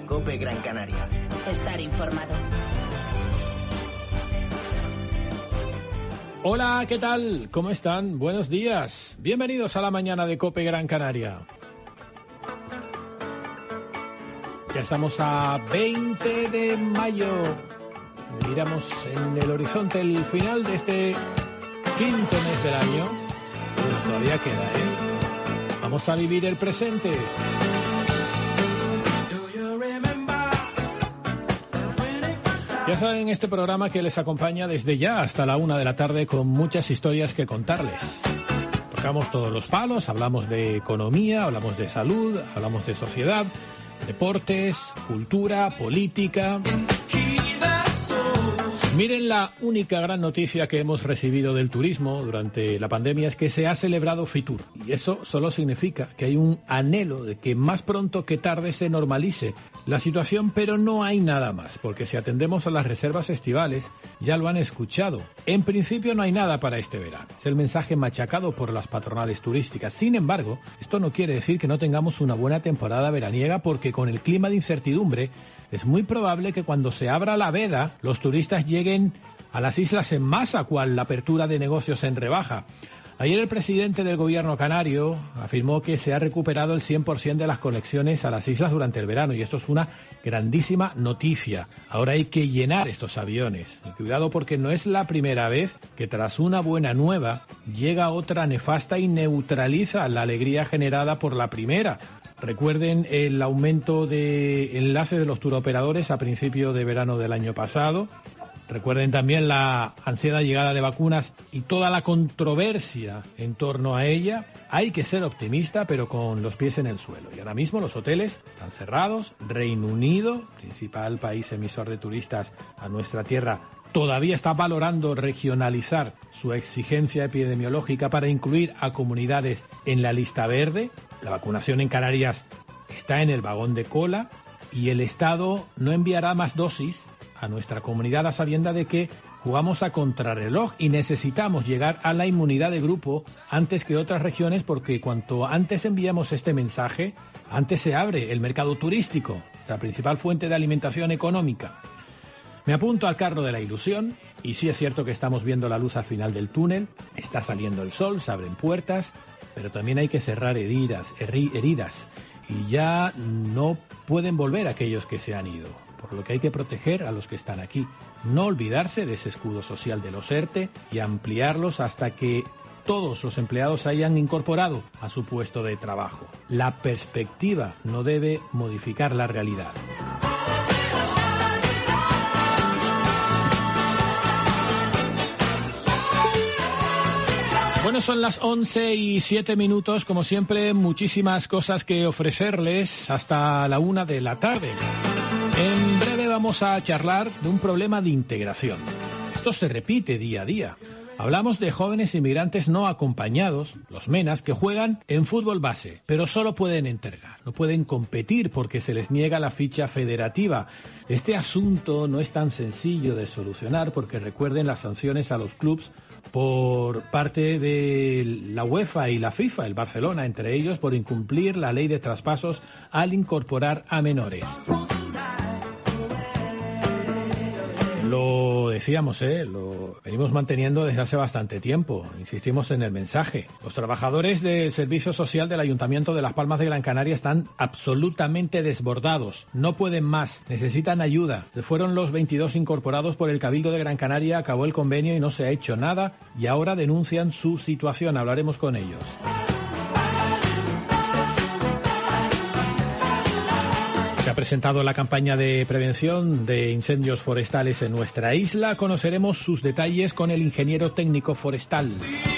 COPE Gran Canaria. Estar informado. Hola, ¿qué tal? ¿Cómo están? Buenos días. Bienvenidos a la mañana de COPE Gran Canaria. Ya estamos a 20 de mayo. Miramos en el horizonte el final de este quinto mes del año. Bueno, todavía queda, ¿eh? Vamos a vivir el presente. Ya saben, en este programa que les acompaña desde ya hasta la 1 de la tarde con muchas historias que contarles. Tocamos todos los palos, hablamos de economía, hablamos de salud, hablamos de sociedad, deportes, cultura, política. Miren, la única gran noticia que hemos recibido del turismo durante la pandemia es que se ha celebrado Fitur. Y eso solo significa que hay un anhelo de que más pronto que tarde se normalice la situación, pero no hay nada más, porque si atendemos a las reservas estivales, ya lo han escuchado. En principio no hay nada para este verano. Es el mensaje machacado por las patronales turísticas. Sin embargo, esto no quiere decir que no tengamos una buena temporada veraniega, porque con el clima de incertidumbre es muy probable que cuando se abra la veda, los turistas lleguen a las islas en masa, cual la apertura de negocios en rebaja. Ayer el presidente del gobierno canario afirmó que se ha recuperado el 100% de las conexiones a las islas durante el verano, y esto es una grandísima noticia. Ahora hay que llenar estos aviones. Y cuidado, porque no es la primera vez que tras una buena nueva llega otra nefasta y neutraliza la alegría generada por la primera. Recuerden el aumento de enlaces de los turoperadores a principio de verano del año pasado. Recuerden también la ansiada llegada de vacunas y toda la controversia en torno a ella. Hay que ser optimista, pero con los pies en el suelo. Y ahora mismo los hoteles están cerrados. Reino Unido, principal país emisor de turistas a nuestra tierra, todavía está valorando regionalizar su exigencia epidemiológica para incluir a comunidades en la lista verde. La vacunación en Canarias está en el vagón de cola y el Estado no enviará más dosis a nuestra comunidad a sabienda de que jugamos a contrarreloj y necesitamos llegar a la inmunidad de grupo antes que otras regiones, porque cuanto antes enviamos este mensaje, antes se abre el mercado turístico, la principal fuente de alimentación económica. Me apunto al carro de la ilusión y sí es cierto que estamos viendo la luz al final del túnel, está saliendo el sol, se abren puertas, pero también hay que cerrar heridas y ya no pueden volver aquellos que se han ido, por lo que hay que proteger a los que están aquí, no olvidarse de ese escudo social de los ERTE y ampliarlos hasta que todos los empleados se hayan incorporado a su puesto de trabajo. La perspectiva no debe modificar la realidad. Bueno, son las 11:07, como siempre, muchísimas cosas que ofrecerles hasta la 1 de la tarde. En breve vamos a charlar de un problema de integración. Esto se repite día a día. Hablamos de jóvenes inmigrantes no acompañados, los MENAs, que juegan en fútbol base, pero solo pueden entrenar, no pueden competir porque se les niega la ficha federativa. Este asunto no es tan sencillo de solucionar porque recuerden las sanciones a los clubes por parte de la UEFA y la FIFA, el Barcelona entre ellos, por incumplir la ley de traspasos al incorporar a menores. Lo decíamos, lo venimos manteniendo desde hace bastante tiempo. Insistimos en el mensaje. Los trabajadores del Servicio Social del Ayuntamiento de Las Palmas de Gran Canaria están absolutamente desbordados. No pueden más. Necesitan ayuda. Se fueron los 22 incorporados por el Cabildo de Gran Canaria, acabó el convenio y no se ha hecho nada. Y ahora denuncian su situación. Hablaremos con ellos. Se ha presentado la campaña de prevención de incendios forestales en nuestra isla. Conoceremos sus detalles con el ingeniero técnico forestal.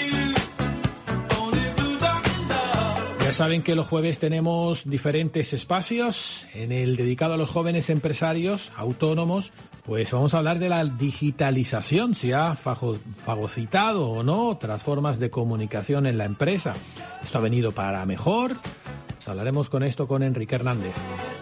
Ya saben que los jueves tenemos diferentes espacios. En el dedicado a los jóvenes empresarios autónomos, pues vamos a hablar de la digitalización, si ha fagocitado o no otras formas de comunicación en la empresa. Esto ha venido para mejor. Pues hablaremos con esto con Enrique Hernández.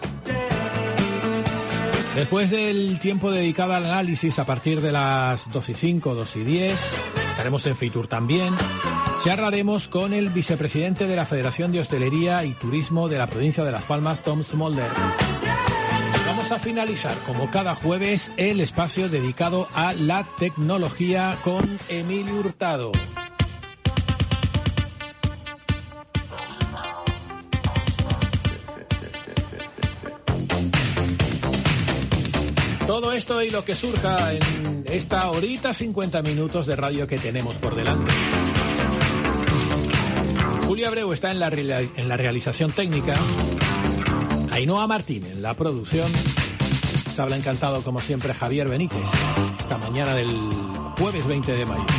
Después del tiempo dedicado al análisis a partir de las 2:05, 2:10, estaremos en Fitur también. Charlaremos con el vicepresidente de la Federación de Hostelería y Turismo de la provincia de Las Palmas, Tom Smolder. vamos a finalizar, como cada jueves, el espacio dedicado a la tecnología con Emilio Hurtado. Todo esto y lo que surja en esta horita 50 minutos de radio que tenemos por delante. Julia Abreu está en la realización técnica. Ainhoa Martín en la producción. Se habla encantado como siempre Javier Benítez. Esta mañana del jueves 20 de mayo.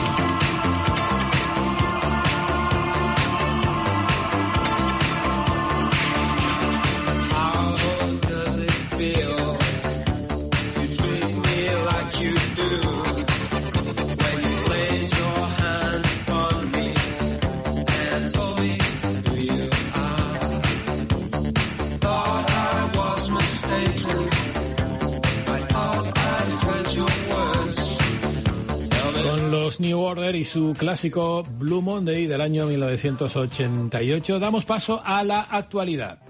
New Order y su clásico Blue Monday del año 1988. Damos paso a la actualidad.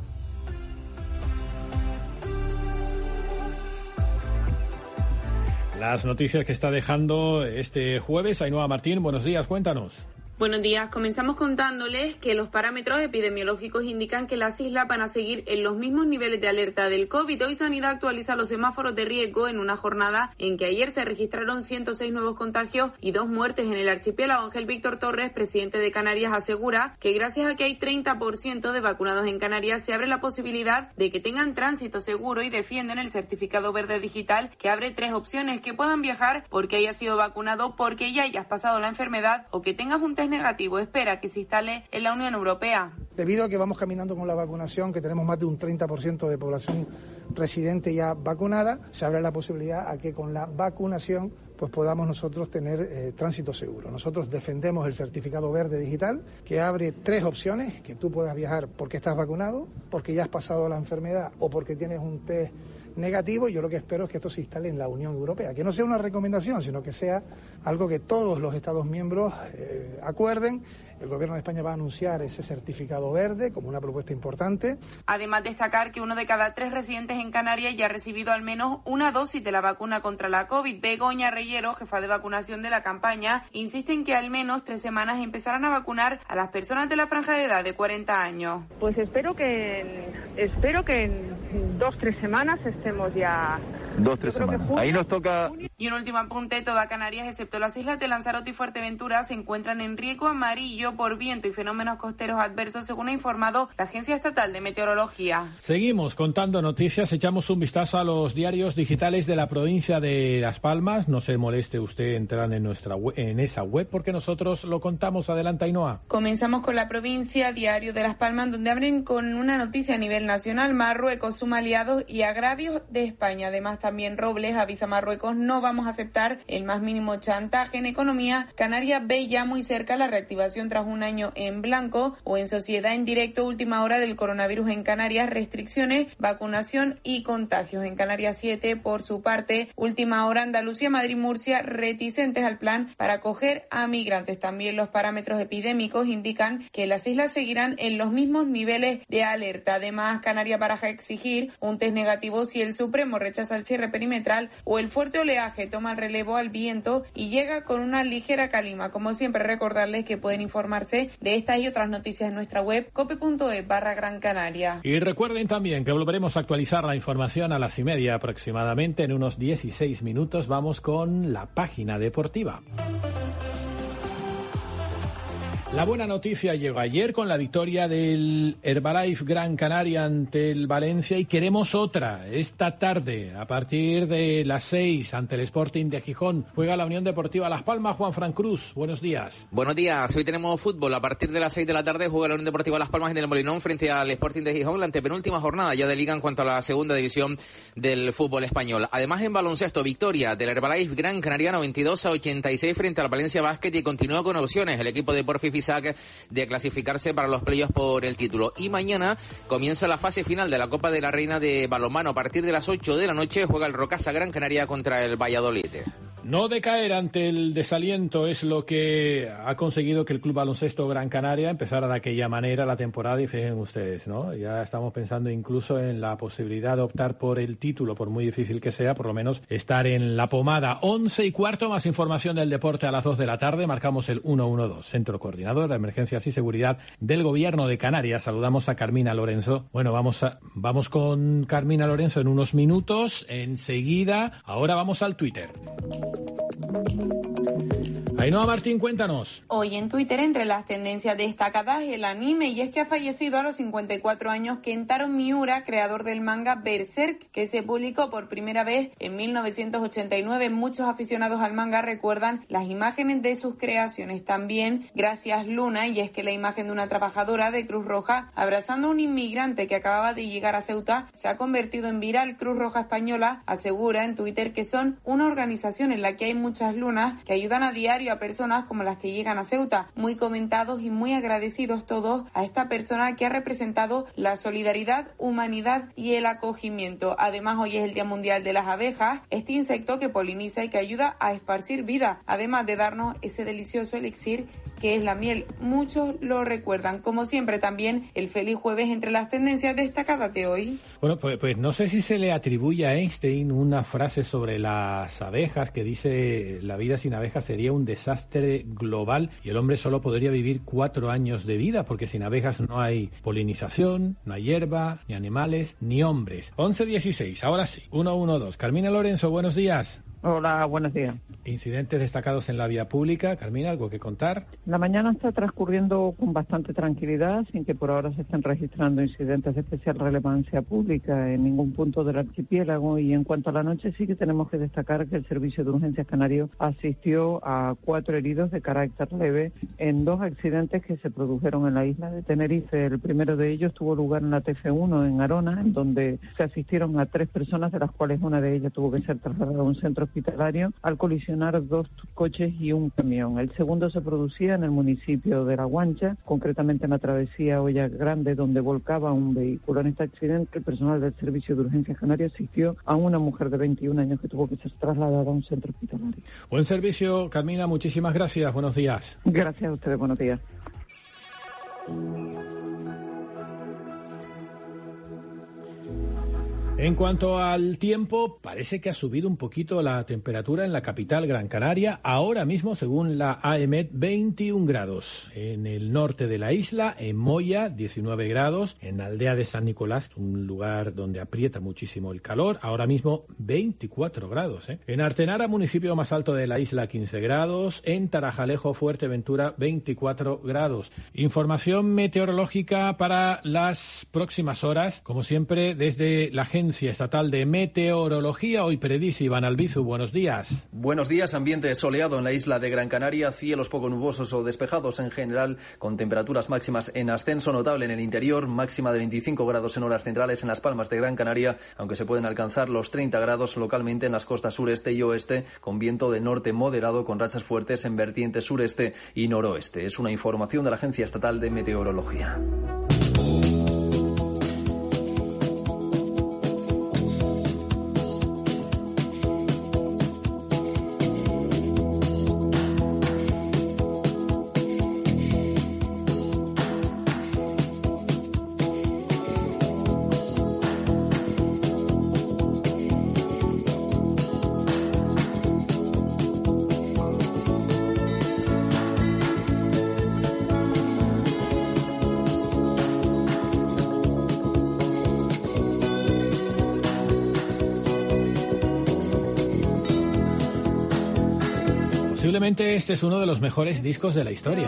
Las noticias que está dejando este jueves. Ainhoa Martín, buenos días, cuéntanos. Buenos días. Comenzamos contándoles que los parámetros epidemiológicos indican que las islas van a seguir en los mismos niveles de alerta del COVID. Hoy Sanidad actualiza los semáforos de riesgo en una jornada en que ayer se registraron 106 nuevos contagios y 2 muertes en el archipiélago. Ángel Víctor Torres, presidente de Canarias, asegura que gracias a que hay 30% de vacunados en Canarias, se abre la posibilidad de que tengan tránsito seguro y defienden el certificado verde digital, que abre 3 opciones: que puedan viajar porque hayas sido vacunado, porque ya hayas pasado la enfermedad o que tengas un test negativo. Espera que se instale en la Unión Europea. Debido a que vamos caminando con la vacunación, que tenemos más de un 30% de población residente ya vacunada, se abre la posibilidad a que con la vacunación pues podamos nosotros tener tránsito seguro. Nosotros defendemos el certificado verde digital, que abre 3 opciones: que tú puedas viajar porque estás vacunado, porque ya has pasado la enfermedad o porque tienes un test negativo. Y yo lo que espero es que esto se instale en la Unión Europea, que no sea una recomendación, sino que sea algo que todos los Estados miembros acuerden. El Gobierno de España va a anunciar ese certificado verde como una propuesta importante. Además, destacar que 1 de cada 3 residentes en Canarias ya ha recibido al menos una dosis de la vacuna contra la COVID. Begoña Reyero, jefa de vacunación de la campaña, insiste en que al menos 3 semanas empezarán a vacunar a las personas de la franja de edad de 40 años. Pues espero que en 2-3 semanas estemos ya... 2-3 semanas. Ahí nos toca... Y un último apunte: toda Canarias, excepto las islas de Lanzarote y Fuerteventura, se encuentran en riesgo amarillo por viento y fenómenos costeros adversos, según ha informado la Agencia Estatal de Meteorología. Seguimos contando noticias, echamos un vistazo a los diarios digitales de la provincia de Las Palmas. No se moleste usted entrar en esa web, porque nosotros lo contamos. Adelante, Ainhoa. Comenzamos con la provincia, Diario de Las Palmas, donde abren con una noticia a nivel nacional: Marruecos suma aliados y agravios de España. Además, también Robles avisa a Marruecos: no vamos a aceptar el más mínimo chantaje. En economía, Canarias ve ya muy cerca la reactivación tras un año en blanco. O en Sociedad en Directo, última hora del coronavirus en Canarias, restricciones, vacunación y contagios. En Canarias 7, por su parte, última hora, Andalucía, Madrid, Murcia, reticentes al plan para acoger a migrantes. También los parámetros epidémicos indican que las islas seguirán en los mismos niveles de alerta. Además, Canarias baraja exigir un test negativo si el Supremo rechaza el cierre perimetral o el fuerte oleaje toma el relevo al viento y llega con una ligera calima. Como siempre, recordarles que pueden informarse de estas y otras noticias en nuestra web cope.es/Gran Canaria. Y recuerden también que volveremos a actualizar la información a las 1:30 aproximadamente. En unos 16 minutos vamos con la página deportiva. La buena noticia llegó ayer con la victoria del Herbalife Gran Canaria ante el Valencia, y queremos otra esta tarde a partir de las 6 ante el Sporting de Gijón. Juega la Unión Deportiva Las Palmas. Juanfran Cruz, buenos días. Buenos días, hoy tenemos fútbol. A partir de las 6 de la tarde juega la Unión Deportiva Las Palmas en el Molinón frente al Sporting de Gijón, la antepenúltima jornada ya de Liga en cuanto a la segunda división del fútbol español. Además, en baloncesto, victoria del Herbalife Gran Canariano 22-86 frente al Valencia Basket, y continúa con opciones el equipo de Porfi Fisac de clasificarse para los playoffs por el título. Y mañana comienza la fase final de la Copa de la Reina de balonmano. A partir de las 8 de la noche juega el Rocasa Gran Canaria contra el Valladolid. No decaer ante el desaliento es lo que ha conseguido que el Club Baloncesto Gran Canaria empezara de aquella manera la temporada, y fíjense ustedes, ¿no? Ya estamos pensando incluso en la posibilidad de optar por el título, por muy difícil que sea, por lo menos estar en la pomada. 11:15, más información del deporte a las 2 de la tarde. Marcamos el 112, Centro Coordinador de Emergencias y Seguridad del Gobierno de Canarias. Saludamos a Carmina Lorenzo. Bueno, vamos con Carmina Lorenzo en unos minutos. Enseguida, ahora vamos al Twitter. Ainhoa Martín, cuéntanos. Hoy en Twitter, entre las tendencias destacadas, el anime, y es que ha fallecido a los 54 años Kentaro Miura, creador del manga Berserk, que se publicó por primera vez en 1989. Muchos aficionados al manga recuerdan las imágenes de sus creaciones. También Gracias Luna, y es que la imagen de una trabajadora de Cruz Roja abrazando a un inmigrante que acababa de llegar a Ceuta se ha convertido en viral. Cruz Roja Española asegura en Twitter que son una organización en la que hay muchas lunas que ayudan a diario a personas como las que llegan a Ceuta. Muy comentados y muy agradecidos todos a esta persona que ha representado la solidaridad, humanidad y el acogimiento. Además, hoy es el Día Mundial de las Abejas, este insecto que poliniza y que ayuda a esparcir vida, además de darnos ese delicioso elixir que es la miel. Muchos lo recuerdan. Como siempre, también el feliz jueves entre las tendencias destacadas de hoy. Bueno, pues no sé si se le atribuye a Einstein una frase sobre las abejas que dice: la vida sin abejas sería un desastre global y el hombre solo podría vivir 4 años de vida, porque sin abejas no hay polinización, no hay hierba, ni animales, ni hombres. 11:16, ahora sí, 112. Carmina Lorenzo, buenos días. Hola, buenos días. Incidentes destacados en la vía pública. Carmina, ¿algo que contar? La mañana está transcurriendo con bastante tranquilidad, sin que por ahora se estén registrando incidentes de especial relevancia pública en ningún punto del archipiélago. Y en cuanto a la noche, sí que tenemos que destacar que el Servicio de Urgencias Canario asistió a 4 heridos de carácter leve en 2 accidentes que se produjeron en la isla de Tenerife. El primero de ellos tuvo lugar en la TF1 en Arona, en donde se asistieron a 3 personas, de las cuales una de ellas tuvo que ser trasladada a un centro hospitalario al colisionar 2 coches y un camión. El segundo se producía en el municipio de La Guancha, concretamente en la travesía Olla Grande, donde volcaba un vehículo. En este accidente, el personal del Servicio de Urgencias Canarias asistió a una mujer de 21 años que tuvo que ser trasladada a un centro hospitalario. Buen servicio, Carmina, muchísimas gracias. Buenos días. Gracias a ustedes, buenos días. En cuanto al tiempo, parece que ha subido un poquito la temperatura en la capital Gran Canaria. Ahora mismo, según la AEMET, 21 grados. En el norte de la isla, en Moya, 19 grados. En la aldea de San Nicolás, un lugar donde aprieta muchísimo el calor, ahora mismo 24 grados. En Artenara, municipio más alto de la isla, 15 grados. En Tarajalejo, Fuerteventura, 24 grados. Información meteorológica para las próximas horas, como siempre, desde la Agencia Estatal de Meteorología. Hoy predice Iván Albizu. Buenos días. Buenos días. Ambiente soleado en la isla de Gran Canaria, cielos poco nubosos o despejados en general, con temperaturas máximas en ascenso notable en el interior, máxima de 25 grados en horas centrales en Las Palmas de Gran Canaria, aunque se pueden alcanzar los 30 grados localmente en las costas sureste y oeste, con viento de norte moderado con rachas fuertes en vertientes sureste y noroeste. Es una información de la Agencia Estatal de Meteorología. Posiblemente este es uno de los mejores discos de la historia.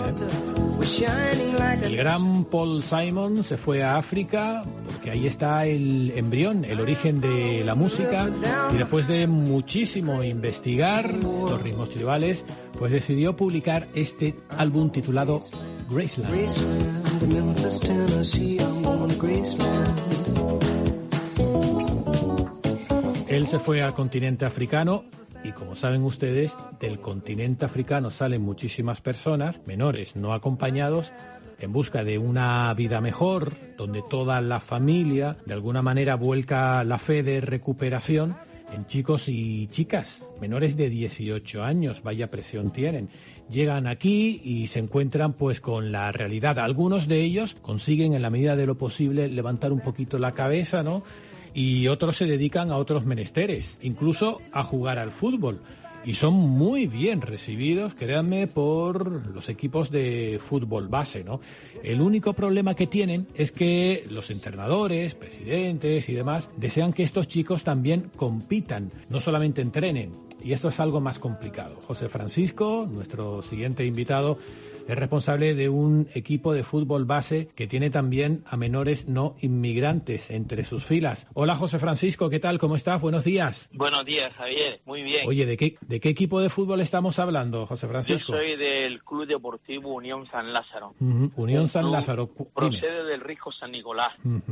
El gran Paul Simon se fue a África porque ahí está el embrión, el origen de la música, y después de muchísimo investigar los ritmos tribales, pues decidió publicar este álbum titulado Graceland. Él se fue al continente africano. Y como saben ustedes, del continente africano salen muchísimas personas, menores no acompañados, en busca de una vida mejor, donde toda la familia de alguna manera vuelca la fe de recuperación en chicos y chicas menores de 18 años. Vaya presión tienen. Llegan aquí y se encuentran pues con la realidad. Algunos de ellos consiguen en la medida de lo posible levantar un poquito la cabeza, ¿no? Y otros se dedican a otros menesteres, incluso a jugar al fútbol. Y son muy bien recibidos, créanme, por los equipos de fútbol base, ¿no? El único problema que tienen es que los entrenadores, presidentes y demás desean que estos chicos también compitan, no solamente entrenen. Y esto es algo más complicado. José Francisco, nuestro siguiente invitado, es responsable de un equipo de fútbol base que tiene también a menores no inmigrantes entre sus filas. Hola, José Francisco, ¿qué tal? ¿Cómo estás? Buenos días. Buenos días, Javier. Muy bien. Oye, ¿de qué equipo de fútbol estamos hablando, José Francisco? Yo soy del Club Deportivo Unión San Lázaro. Unión San Lázaro. Procede del Risco San Nicolás.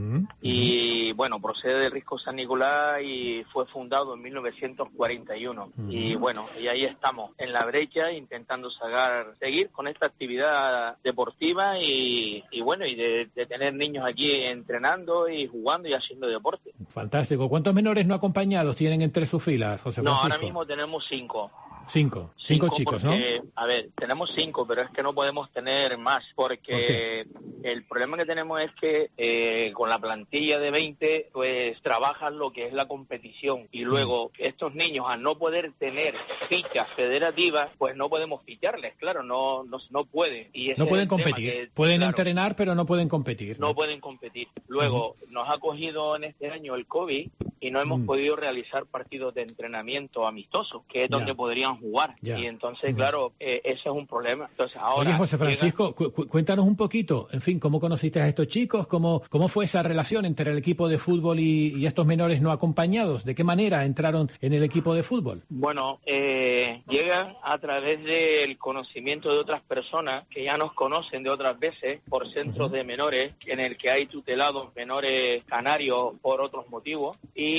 Y bueno, procede del Risco San Nicolás y fue fundado en 1941. Y bueno, y ahí estamos, en la brecha, intentando seguir con esta actividad deportiva y bueno, y de tener niños aquí entrenando y jugando y haciendo deporte. Fantástico. ¿Cuántos menores no acompañados tienen entre sus filas, José Francisco? No, ahora mismo tenemos 5. Cinco chicos, porque, ¿no? A ver, tenemos 5, pero es que no podemos tener más, porque el problema que tenemos es que con la plantilla de 20, pues trabajan lo que es la competición, y luego estos niños, al no poder tener fichas federativas, pues no podemos ficharles, claro, no pueden. Y no pueden competir, pueden entrenar, pero no pueden competir. No pueden competir. Luego, nos ha cogido en este año el COVID y no hemos podido realizar partidos de entrenamiento amistosos, que es donde podrían jugar. Y entonces, claro, ese es un problema. Entonces, ahora... Oye, José Francisco, cuéntanos un poquito, en fin, ¿cómo conociste a estos chicos? ¿Cómo fue esa relación entre el equipo de fútbol y estos menores no acompañados? ¿De qué manera entraron en el equipo de fútbol? Bueno, llegan a través del conocimiento de otras personas que ya nos conocen de otras veces por centros de menores, en el que hay tutelados menores canarios por otros motivos,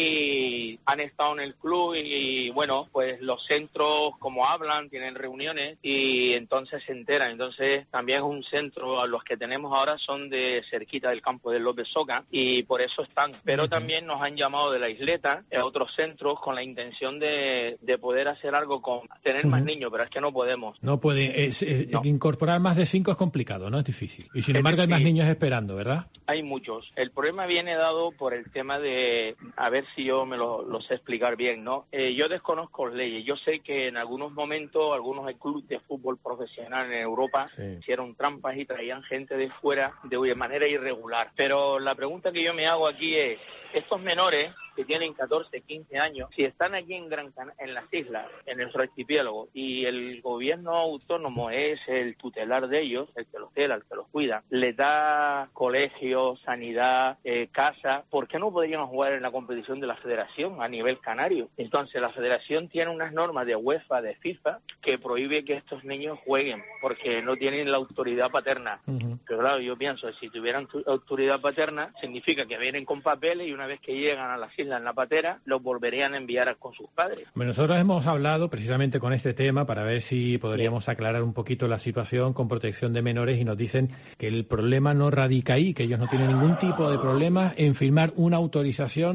y han estado en el club y bueno, pues los centros, como hablan, tienen reuniones y entonces se enteran. Entonces también es un centro, los que tenemos ahora son de cerquita del campo de López Soca y por eso están. Pero también nos han llamado de la isleta a otros centros con la intención de poder hacer algo con tener más niños, pero es que no podemos. No puede, incorporar más de 5 es complicado, ¿no? Es difícil. Y sin embargo hay más niños esperando, ¿verdad? Hay muchos. El problema viene dado por el tema de, a ver si yo me lo sé explicar bien, ¿no? Yo desconozco leyes. Yo sé que en algunos momentos algunos clubes de fútbol profesional en Europa hicieron trampas y traían gente de fuera de manera irregular. Pero la pregunta que yo me hago aquí es, estos menores que tienen 14, 15 años, si están aquí en las islas, en nuestro archipiélago, y el gobierno autónomo es el tutelar de ellos, el que los tela, el que los cuida, les da colegio, sanidad, casa, ¿por qué no podrían jugar en la competición de la federación a nivel canario? Entonces la federación tiene unas normas de UEFA, de FIFA, que prohíbe que estos niños jueguen, porque no tienen la autoridad paterna. Pero claro, yo pienso, si tuvieran autoridad paterna, significa que vienen con papeles y una vez que llegan a las islas en la patera, los volverían a enviar con sus padres. Bueno, nosotros hemos hablado precisamente con este tema para ver si podríamos aclarar un poquito la situación con protección de menores y nos dicen que el problema no radica ahí, que ellos no tienen ningún tipo de problema en firmar una autorización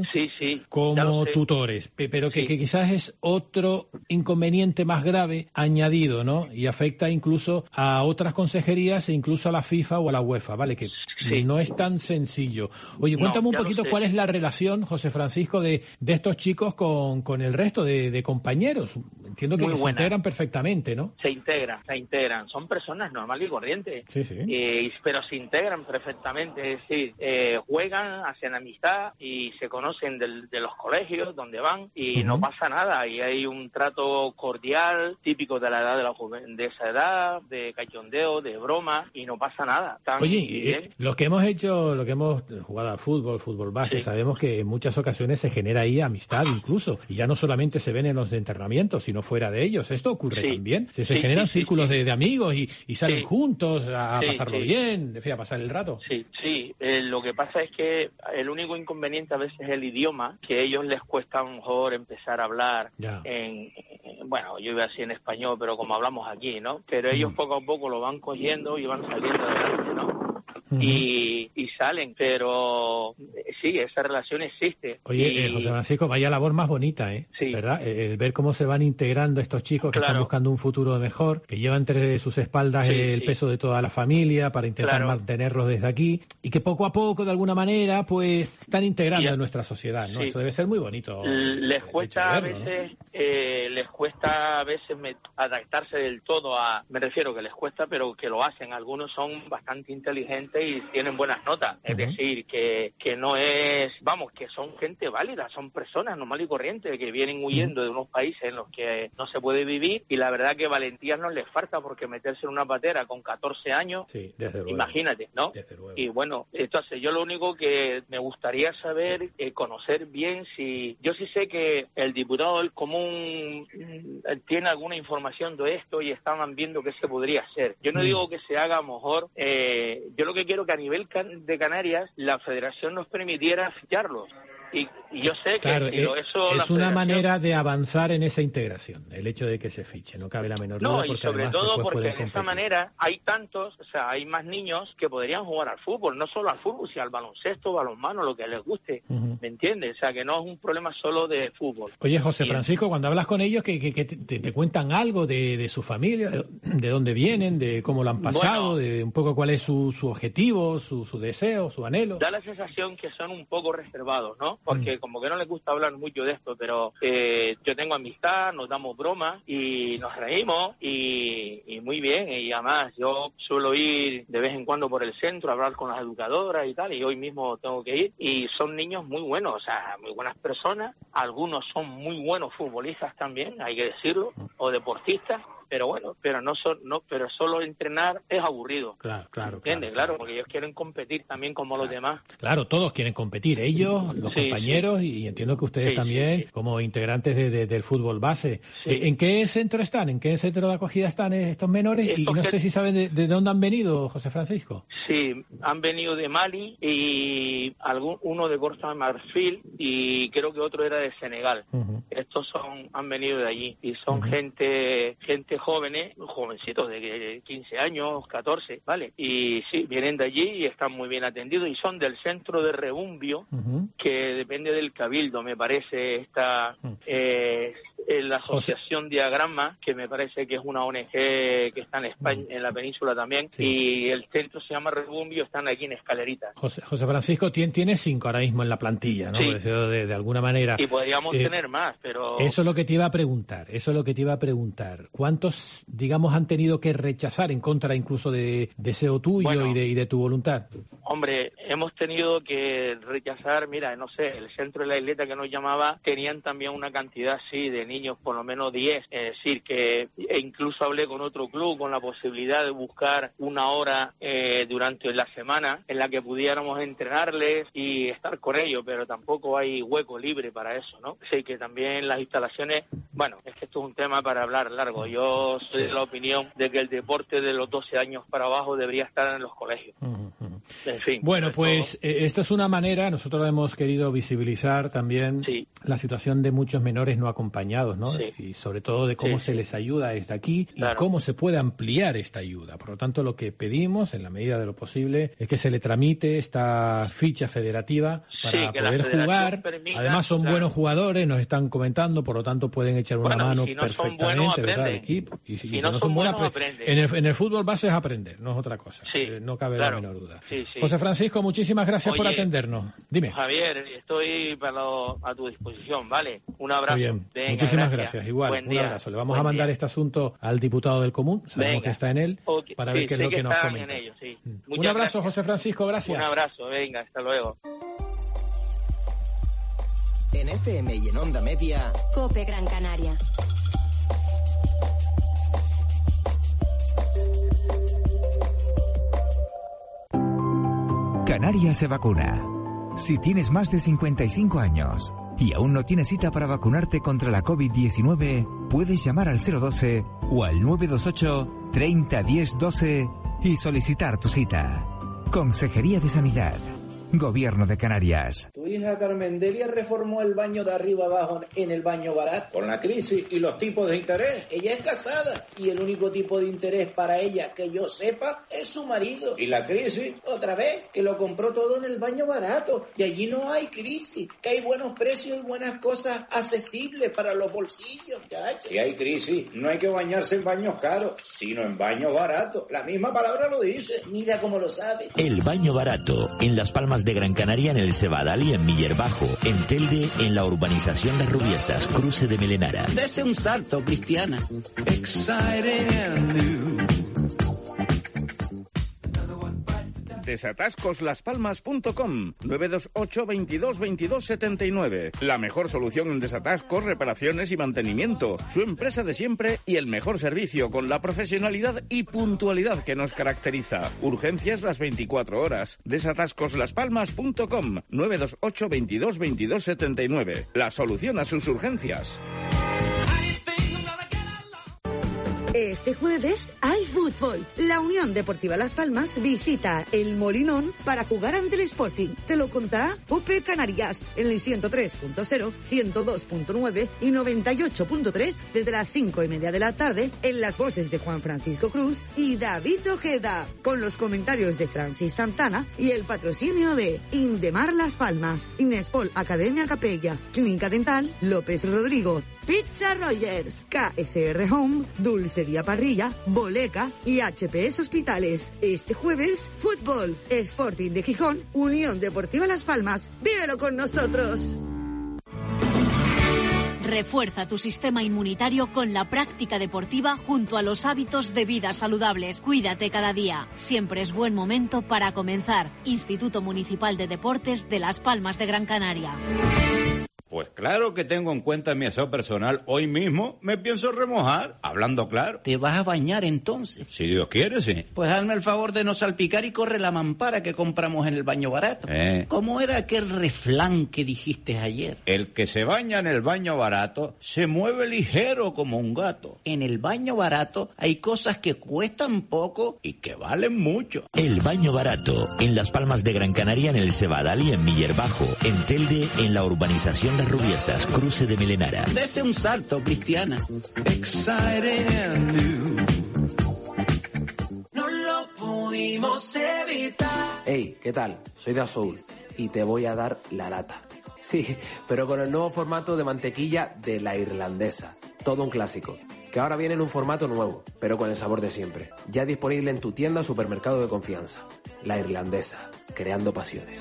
como tutores, pero que quizás es otro inconveniente más grave añadido, ¿no? Y afecta incluso a otras consejerías e incluso a la FIFA o a la UEFA, ¿vale? Que no es tan sencillo. Oye, cuéntame un poquito cuál es la relación, José Francisco, de estos chicos con el resto de compañeros. Entiendo que se integran perfectamente, ¿no? Se integran. Son personas normales y corrientes. Pero se integran perfectamente. Es decir, juegan, hacen amistad y se conocen de los colegios donde van y no pasa nada. Y hay un trato cordial, típico de la edad de esa edad, de cachondeo, de broma, y no pasa nada. Oye, los que hemos jugado al fútbol base, sabemos que en muchas ocasiones se genera ahí amistad incluso, y ya no solamente se ven en los entrenamientos, sino fuera de ellos. Esto ocurre también. Se generan círculos de amigos y salen juntos a pasarlo bien, a pasar el rato. Lo que pasa es que el único inconveniente a veces es el idioma, que a ellos les cuesta a lo mejor empezar a hablar bueno, yo iba así en español, pero como hablamos aquí, ¿no? Pero ellos poco a poco lo van cogiendo y van saliendo adelante, ¿no? Y salen, pero sí, esa relación existe. Oye, José Francisco, vaya labor más bonita, sí. ¿Verdad? Ver cómo se van integrando estos chicos que están buscando un futuro mejor, que llevan entre sus espaldas el peso de toda la familia para intentar mantenerlos desde aquí, y que poco a poco, de alguna manera, pues están integrando en nuestra sociedad, ¿no? Eso debe ser muy bonito. Les cuesta a veces adaptarse del todo me refiero que les cuesta, pero que lo hacen. Algunos son bastante inteligentes y tienen buenas notas. Es decir, que no es, que son gente válida, son personas normal y corrientes que vienen huyendo de unos países en los que no se puede vivir, y la verdad que valentía no les falta, porque meterse en una patera con 14 años, imagínate, ¿no? Y bueno, entonces yo lo único que me gustaría saber, conocer bien si... Yo sí sé que el diputado del Común tiene alguna información de esto y estaban viendo qué se podría hacer. Yo no digo que se haga mejor, yo lo que quiero que a nivel de Canarias la federación nos permitiera ficharlos. Y yo sé que eso es una manera de avanzar en esa integración, el hecho de que se fiche, no cabe la menor duda. No, y sobre todo porque de esa manera hay tantos, hay más niños que podrían jugar al fútbol, no solo al fútbol, sino al baloncesto, balonmano, lo que les guste, ¿me entiendes? O sea, que no es un problema solo de fútbol. Oye, José Francisco, cuando hablas con ellos, que te cuentan algo de su familia, de dónde vienen, de cómo lo han pasado, de un poco cuál es su objetivo, su deseo, su anhelo. Da la sensación que son un poco reservados, ¿no? Porque como que no les gusta hablar mucho de esto, pero yo tengo amistad, nos damos bromas y nos reímos y muy bien. Y además yo suelo ir de vez en cuando por el centro a hablar con las educadoras y tal, y hoy mismo tengo que ir, y son niños muy buenos, muy buenas personas. Algunos son muy buenos futbolistas también, hay que decirlo, o deportistas. Pero bueno, pero solo entrenar es aburrido. Claro. ¿Entiendes? Claro, porque ellos quieren competir también como los demás. Claro, todos quieren competir, ellos, los compañeros, y entiendo que ustedes también, como integrantes del fútbol base. ¿En qué centro están? ¿En qué centro de acogida están estos menores? Y no sé si saben de dónde han venido, José Francisco. Sí, han venido de Mali y uno de Costa de Marfil y creo que otro era de Senegal. Estos han venido de allí y son gente jóvenes, jovencitos de 15 años, 14, ¿vale? Y sí, vienen de allí y están muy bien atendidos y son del centro de Rebumbio, que depende del Cabildo, me parece, la Asociación Diagrama, que me parece que es una ONG que está en España, en la península también, y el centro se llama Rebumbio, están aquí en Escalerita. José Francisco tiene 5 ahora mismo en la plantilla, ¿no? Sí. De alguna manera. Y podríamos tener más, pero... Eso es lo que te iba a preguntar. ¿Cuántos, digamos, han tenido que rechazar en contra incluso de deseo tuyo y de tu voluntad? Hombre, hemos tenido que rechazar, mira, no sé, el centro de la isleta que nos llamaba, tenían también una cantidad, de niños, por lo menos 10, es decir, que incluso hablé con otro club con la posibilidad de buscar una hora durante la semana en la que pudiéramos entrenarles y estar con ellos, pero tampoco hay hueco libre para eso, ¿no? Sé que también las instalaciones, es que esto es un tema para hablar largo. Yo soy de la opinión de que el deporte de los 12 años para abajo debería estar en los colegios. En fin. Bueno, pues esto es una manera, nosotros hemos querido visibilizar también la situación de muchos menores no acompañados, ¿no? Y sobre todo de cómo se les ayuda desde aquí y cómo se puede ampliar esta ayuda. Por lo tanto, lo que pedimos, en la medida de lo posible, es que se le tramite esta ficha federativa para poder jugar. Además, son buenos jugadores, nos están comentando, por lo tanto, pueden echar una mano perfectamente, ¿verdad? Al equipo. Y si no son buenos, en el fútbol base es aprender, no es otra cosa. No cabe la menor duda. José Francisco, muchísimas gracias por atendernos. Dime. Javier, estoy a tu disposición, ¿vale? Un abrazo. Muy bien. Venga, muchísimas gracias. Igual, un abrazo. Le vamos a mandar este asunto al diputado del Común, sabemos que está en él, para ver qué es lo que nos comenta. Un abrazo, José Francisco, gracias. Un abrazo, venga, hasta luego. En FM y en Onda Media, COPE Gran Canaria. Canarias se vacuna. Si tienes más de 55 años y aún no tienes cita para vacunarte contra la COVID-19, puedes llamar al 012 o al 928 30 10 12 y solicitar tu cita. Consejería de Sanidad. Gobierno de Canarias. Tu hija Carmen Delia reformó el baño de arriba abajo en el baño barato. Con la crisis y los tipos de interés, ella es casada y el único tipo de interés para ella que yo sepa es su marido. Y la crisis, otra vez, que lo compró todo en el baño barato y allí no hay crisis, que hay buenos precios y buenas cosas accesibles para los bolsillos. Chacho. Si hay crisis, no hay que bañarse en baños caros, sino en baños baratos. La misma palabra lo dice. Mira cómo lo sabe. El baño barato en Las Palmas de Gran Canaria, en el Cebadal y en Miller Bajo, en Telde, en la urbanización Las Rubiesas, cruce de Melenara. Dese un salto, Cristiana. Desatascoslaspalmas.com 928 22 22 79. La mejor solución en desatascos, reparaciones y mantenimiento. Su empresa de siempre y el mejor servicio con la profesionalidad y puntualidad que nos caracteriza. Urgencias las 24 horas. Desatascoslaspalmas.com 928 22 22 79. La solución a sus urgencias. Este jueves hay fútbol. La Unión Deportiva Las Palmas visita el Molinón para jugar ante el Sporting. Te lo contará COPE Canarias en el 103.0, 102.9 y 98.3 desde las 5:30 de la tarde en las voces de Juan Francisco Cruz y David Ojeda, con los comentarios de Francis Santana y el patrocinio de Indemar Las Palmas, Inespol Academia Capella, Clínica Dental López Rodrigo, Pizza Rogers, KSR Home, Dulcería Parrilla, Boleca y HPS Hospitales. Este jueves, fútbol, Sporting de Gijón, Unión Deportiva Las Palmas. ¡Vívelo con nosotros! Refuerza tu sistema inmunitario con la práctica deportiva junto a los hábitos de vida saludables. Cuídate cada día. Siempre es buen momento para comenzar. Instituto Municipal de Deportes de Las Palmas de Gran Canaria. Pues claro que tengo en cuenta mi aseo personal. Hoy mismo me pienso remojar, hablando claro. ¿Te vas a bañar entonces? Si Dios quiere, sí. Pues hazme el favor de no salpicar y corre la mampara que compramos en el baño barato. ¿Cómo era aquel refrán que dijiste ayer? El que se baña en el baño barato se mueve ligero como un gato. En el baño barato hay cosas que cuestan poco y que valen mucho. El baño barato en Las Palmas de Gran Canaria, en el Cebadal y en Miller Bajo, en Telde, en la urbanización Las Rubiesas, cruce de Melenara. Dese un salto, Cristiana. No lo pudimos evitar. Hey, ¿qué tal? Soy Da Soul y te voy a dar la lata. Sí, pero con el nuevo formato de mantequilla de La Irlandesa. Todo un clásico, que ahora viene en un formato nuevo, pero con el sabor de siempre. Ya disponible en tu tienda o supermercado de confianza. La Irlandesa, creando pasiones.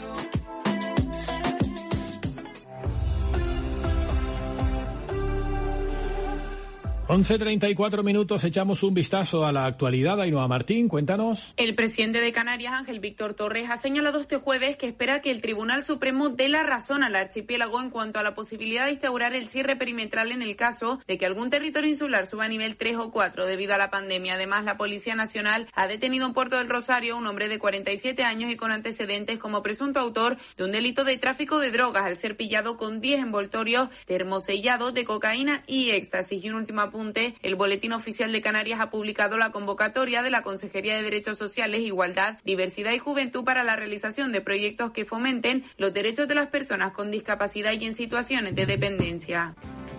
11:34 minutos, echamos un vistazo a la actualidad. Ainhoa Martín, cuéntanos. El presidente de Canarias, Ángel Víctor Torres, ha señalado este jueves que espera que el Tribunal Supremo dé la razón al archipiélago en cuanto a la posibilidad de instaurar el cierre perimetral en el caso de que algún territorio insular suba a nivel 3 o 4 debido a la pandemia. Además, la Policía Nacional ha detenido en Puerto del Rosario a un hombre de 47 años y con antecedentes como presunto autor de un delito de tráfico de drogas al ser pillado con 10 envoltorios termosellados de cocaína y éxtasis. Y un último apunte: el Boletín Oficial de Canarias ha publicado la convocatoria de la Consejería de Derechos Sociales, Igualdad, Diversidad y Juventud para la realización de proyectos que fomenten los derechos de las personas con discapacidad y en situaciones de dependencia.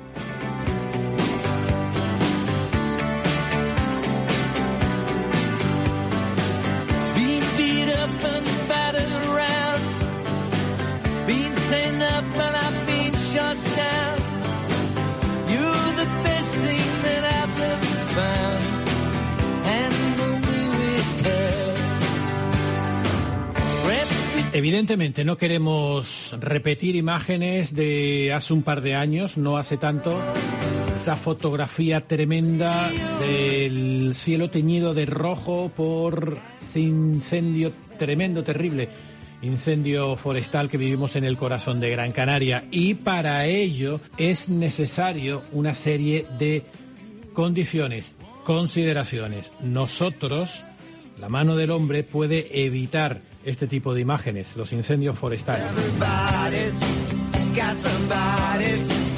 Evidentemente no queremos repetir imágenes de hace un par de años, no hace tanto, esa fotografía tremenda del cielo teñido de rojo por ese incendio tremendo, terrible, incendio forestal que vivimos en el corazón de Gran Canaria. Y para ello es necesario una serie de condiciones, consideraciones. Nosotros, la mano del hombre puede evitar este tipo de imágenes, los incendios forestales.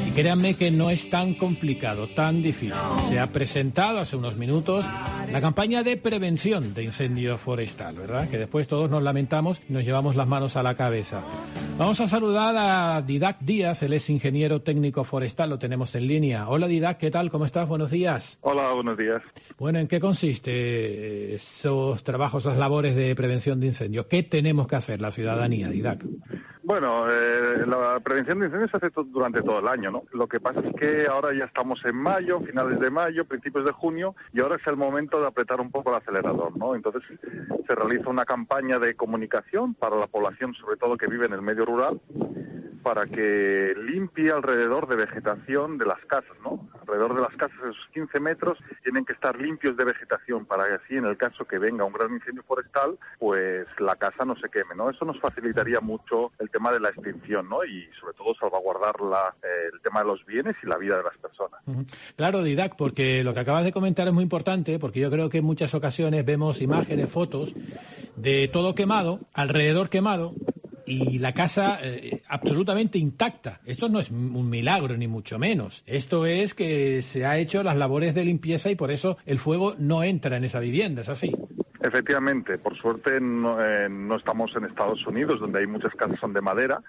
Y créanme que no es tan complicado, tan difícil. Se ha presentado hace unos minutos la campaña de prevención de incendio forestal, ¿verdad? Que después todos nos lamentamos y nos llevamos las manos a la cabeza. Vamos a saludar a Didac Díaz, él es ingeniero técnico forestal, lo tenemos en línea. Hola Didac, ¿qué tal? ¿Cómo estás? Buenos días. Hola, buenos días. Bueno, ¿en qué consiste esos trabajos, esas labores de prevención de incendios? ¿Qué tenemos que hacer la ciudadanía, Didac? Bueno, la prevención de incendios se hace durante todo el año, ¿no? Lo que pasa es que ahora ya estamos en mayo, finales de mayo, principios de junio, y ahora es el momento de apretar un poco el acelerador, ¿no? Entonces se realiza una campaña de comunicación para la población, sobre todo que vive en el medio rural, para que limpie alrededor de vegetación de las casas, ¿no? Alrededor de las casas, esos 15 metros, tienen que estar limpios de vegetación para que así, en el caso que venga un gran incendio forestal, pues la casa no se queme, ¿no? Eso nos facilitaría mucho el tema de la extinción, ¿no? Y sobre todo salvaguardar el tema de los bienes y la vida de las personas. Claro, Didac, porque lo que acabas de comentar es muy importante, porque yo creo que en muchas ocasiones vemos imágenes, fotos de todo quemado, alrededor quemado, y la casa absolutamente intacta. Esto no es un milagro, ni mucho menos. Esto es que se ha hecho las labores de limpieza y por eso el fuego no entra en esa vivienda, ¿es así? Efectivamente, por suerte no estamos en Estados Unidos, donde hay muchas casas son de madera,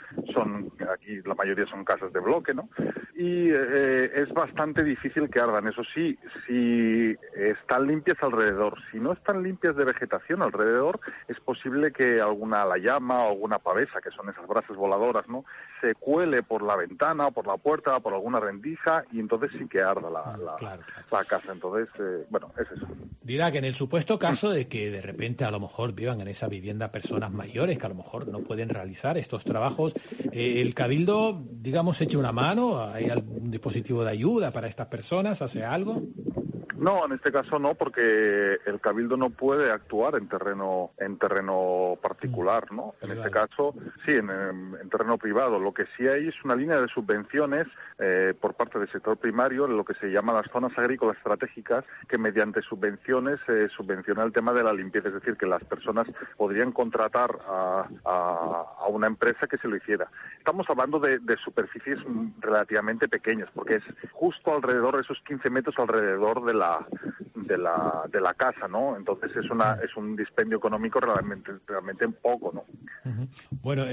aquí la mayoría son casas de bloque, ¿no? Y es bastante difícil que ardan. Eso sí, si están limpias alrededor. Si no están limpias de vegetación alrededor, es posible que alguna la llama o alguna pavesa, que son esas brasas voladoras, ¿no?, se cuele por la ventana o por la puerta, por alguna rendija, y entonces sí que arda la casa. Entonces, bueno, es eso. Dirá que en el supuesto caso de que de repente a lo mejor vivan en esa vivienda personas mayores que a lo mejor no pueden realizar estos trabajos, ¿el Cabildo, digamos, echa una mano? ¿Hay algún dispositivo de ayuda para estas personas? ¿Hace algo? No, en este caso no, porque el Cabildo no puede actuar en terreno particular, ¿no? En este caso, sí, en terreno privado. Lo que sí hay es una línea de subvenciones por parte del sector primario, lo que se llama las zonas agrícolas estratégicas, que mediante subvenciones subvenciona el tema de la limpieza, es decir, que las personas podrían contratar a una empresa que se lo hiciera. Estamos hablando de superficies relativamente pequeñas, porque es justo alrededor de esos 15 metros alrededor de la casa, ¿no? Entonces es un dispendio económico realmente poco, ¿no? Bueno,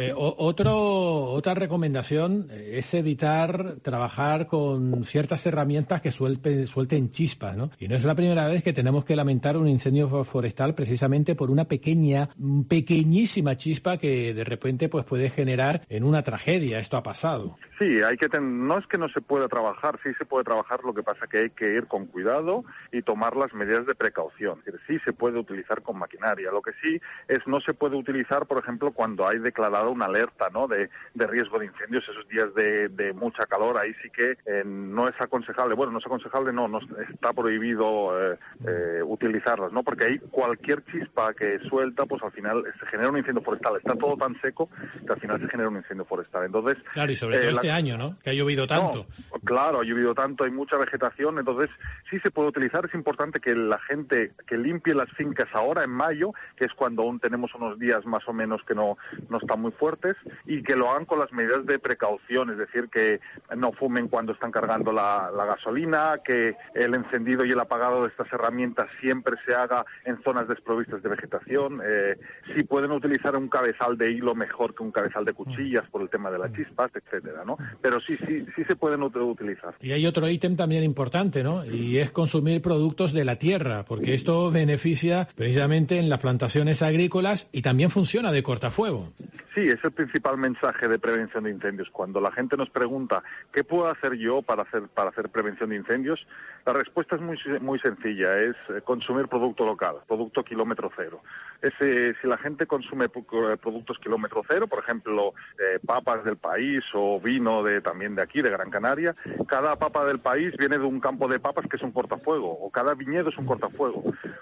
otra recomendación es evitar trabajar con ciertas herramientas que suelten chispas, ¿no? Y no es la primera vez que tenemos que lamentar un incendio forestal precisamente por una pequeñísima chispa que de repente pues puede generar en una tragedia. Esto ha pasado. Sí, no es que no se pueda trabajar, sí se puede trabajar, lo que pasa que hay que ir con cuidado y tomar las medidas de precaución. Es decir, sí se puede utilizar con maquinaria, lo que sí no se puede utilizar, por ejemplo, cuando hay declarado una alerta, ¿no?, de riesgo de incendios, esos días de mucha calor, ahí sí que no es aconsejable, no está prohibido utilizarlas, ¿no?, porque ahí cualquier chispa que suelta, pues al final se genera un incendio forestal. Está todo tan seco que al final se genera un incendio forestal. Entonces, claro, y sobre todo este año, ¿no?, que ha llovido tanto. No, claro, ha llovido tanto, hay mucha vegetación, entonces sí se puede utilizar. Es importante que la gente que limpie las fincas ahora en mayo, que es cuando aún tenemos unos días más o menos que no están muy fuertes, y que lo hagan con las medidas de precaución, es decir, que no fumen cuando están cargando la gasolina, que el encendido y el apagado de estas herramientas siempre se haga en zonas desprovistas de vegetación. Si pueden utilizar un cabezal de hilo, mejor que un cabezal de cuchillas por el tema de las chispas, etcétera, ¿no? Pero sí se pueden utilizar. Y hay otro ítem también importante, ¿no?, y es consumir productos de la tierra, porque esto beneficia precisamente en las plantaciones agrícolas y también funciona de cortafuego. Sí, es el principal mensaje de prevención de incendios. Cuando la gente nos pregunta ¿qué puedo hacer yo para hacer prevención de incendios?, la respuesta es muy sencilla, es consumir producto local, producto kilómetro cero. Si la gente consume productos kilómetro cero, por ejemplo, papas del país o vino también de aquí, de Gran Canaria, cada papa del país viene de un campo de papas que es un cortafuego, o cada viñedo es un cortafuego.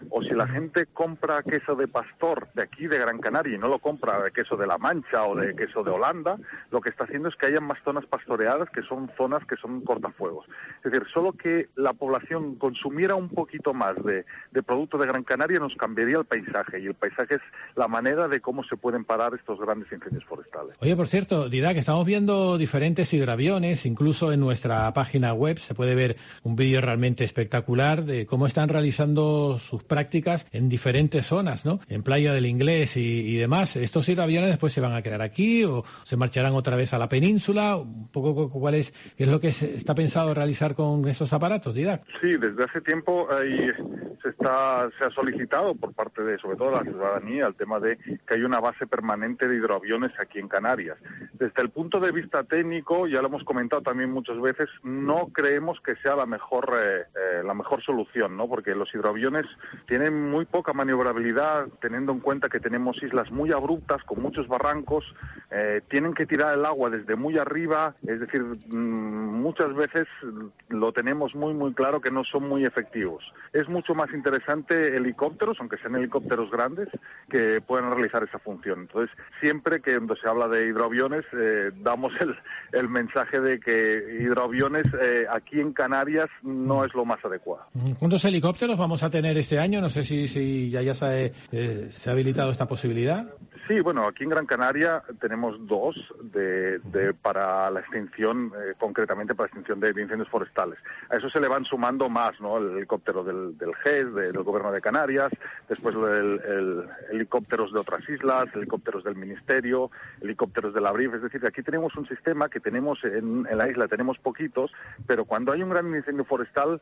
o si la gente compra queso de pastor de aquí de Gran Canaria y no lo compra de queso de La Mancha o de queso de Holanda, lo que está haciendo es que haya más zonas pastoreadas, que son zonas que son cortafuegos. Es decir, solo que la población consumiera un poquito más de producto de Gran Canaria nos cambiaría el paisaje, y el paisaje es la manera de cómo se pueden parar estos grandes incendios forestales. Oye, por cierto, Didac, estamos viendo diferentes hidroaviones, incluso en nuestra página web se puede ver un vídeo realmente espectacular de cómo están realizando sus prácticas en diferentes zonas, ¿no? En Playa del Inglés y demás. ¿Estos hidroaviones después se van a quedar aquí o se marcharán otra vez a la península? Un poco qué es lo que está pensado realizar con esos aparatos, Didac. Sí, desde hace tiempo se ha solicitado por parte de, sobre todo, la ciudadanía, el tema de que hay una base permanente de hidroaviones aquí en Canarias. Desde el punto de vista técnico, ya lo hemos comentado también muchas veces, no creemos que sea la mejor solución, ¿no? Porque los hidroaviones tienen muy poca maniobrabilidad, teniendo en cuenta que tenemos islas muy abruptas, con muchos barrancos, tienen que tirar el agua desde muy arriba, es decir, muchas veces lo tenemos muy muy claro que no son muy efectivos. Es mucho más interesante helicópteros, aunque sean helicópteros grandes, que puedan realizar esa función. Entonces, siempre que cuando se habla de hidroaviones, damos el mensaje de que hidroaviones aquí en Canarias no es lo más adecuado. ¿Cuántos helicópteros vamos a tener este año? No sé si ya se ha habilitado esta posibilidad. Sí, bueno, aquí en Gran Canaria tenemos dos para la extinción, concretamente para la extinción de incendios forestales. A eso se le van sumando más, ¿no? El helicóptero del GES, del Gobierno de Canarias, después helicópteros de otras islas, helicópteros del Ministerio, helicópteros de la BRIF. Es decir, aquí tenemos un sistema que tenemos en la isla, tenemos poquitos, pero cuando hay un gran incendio forestal,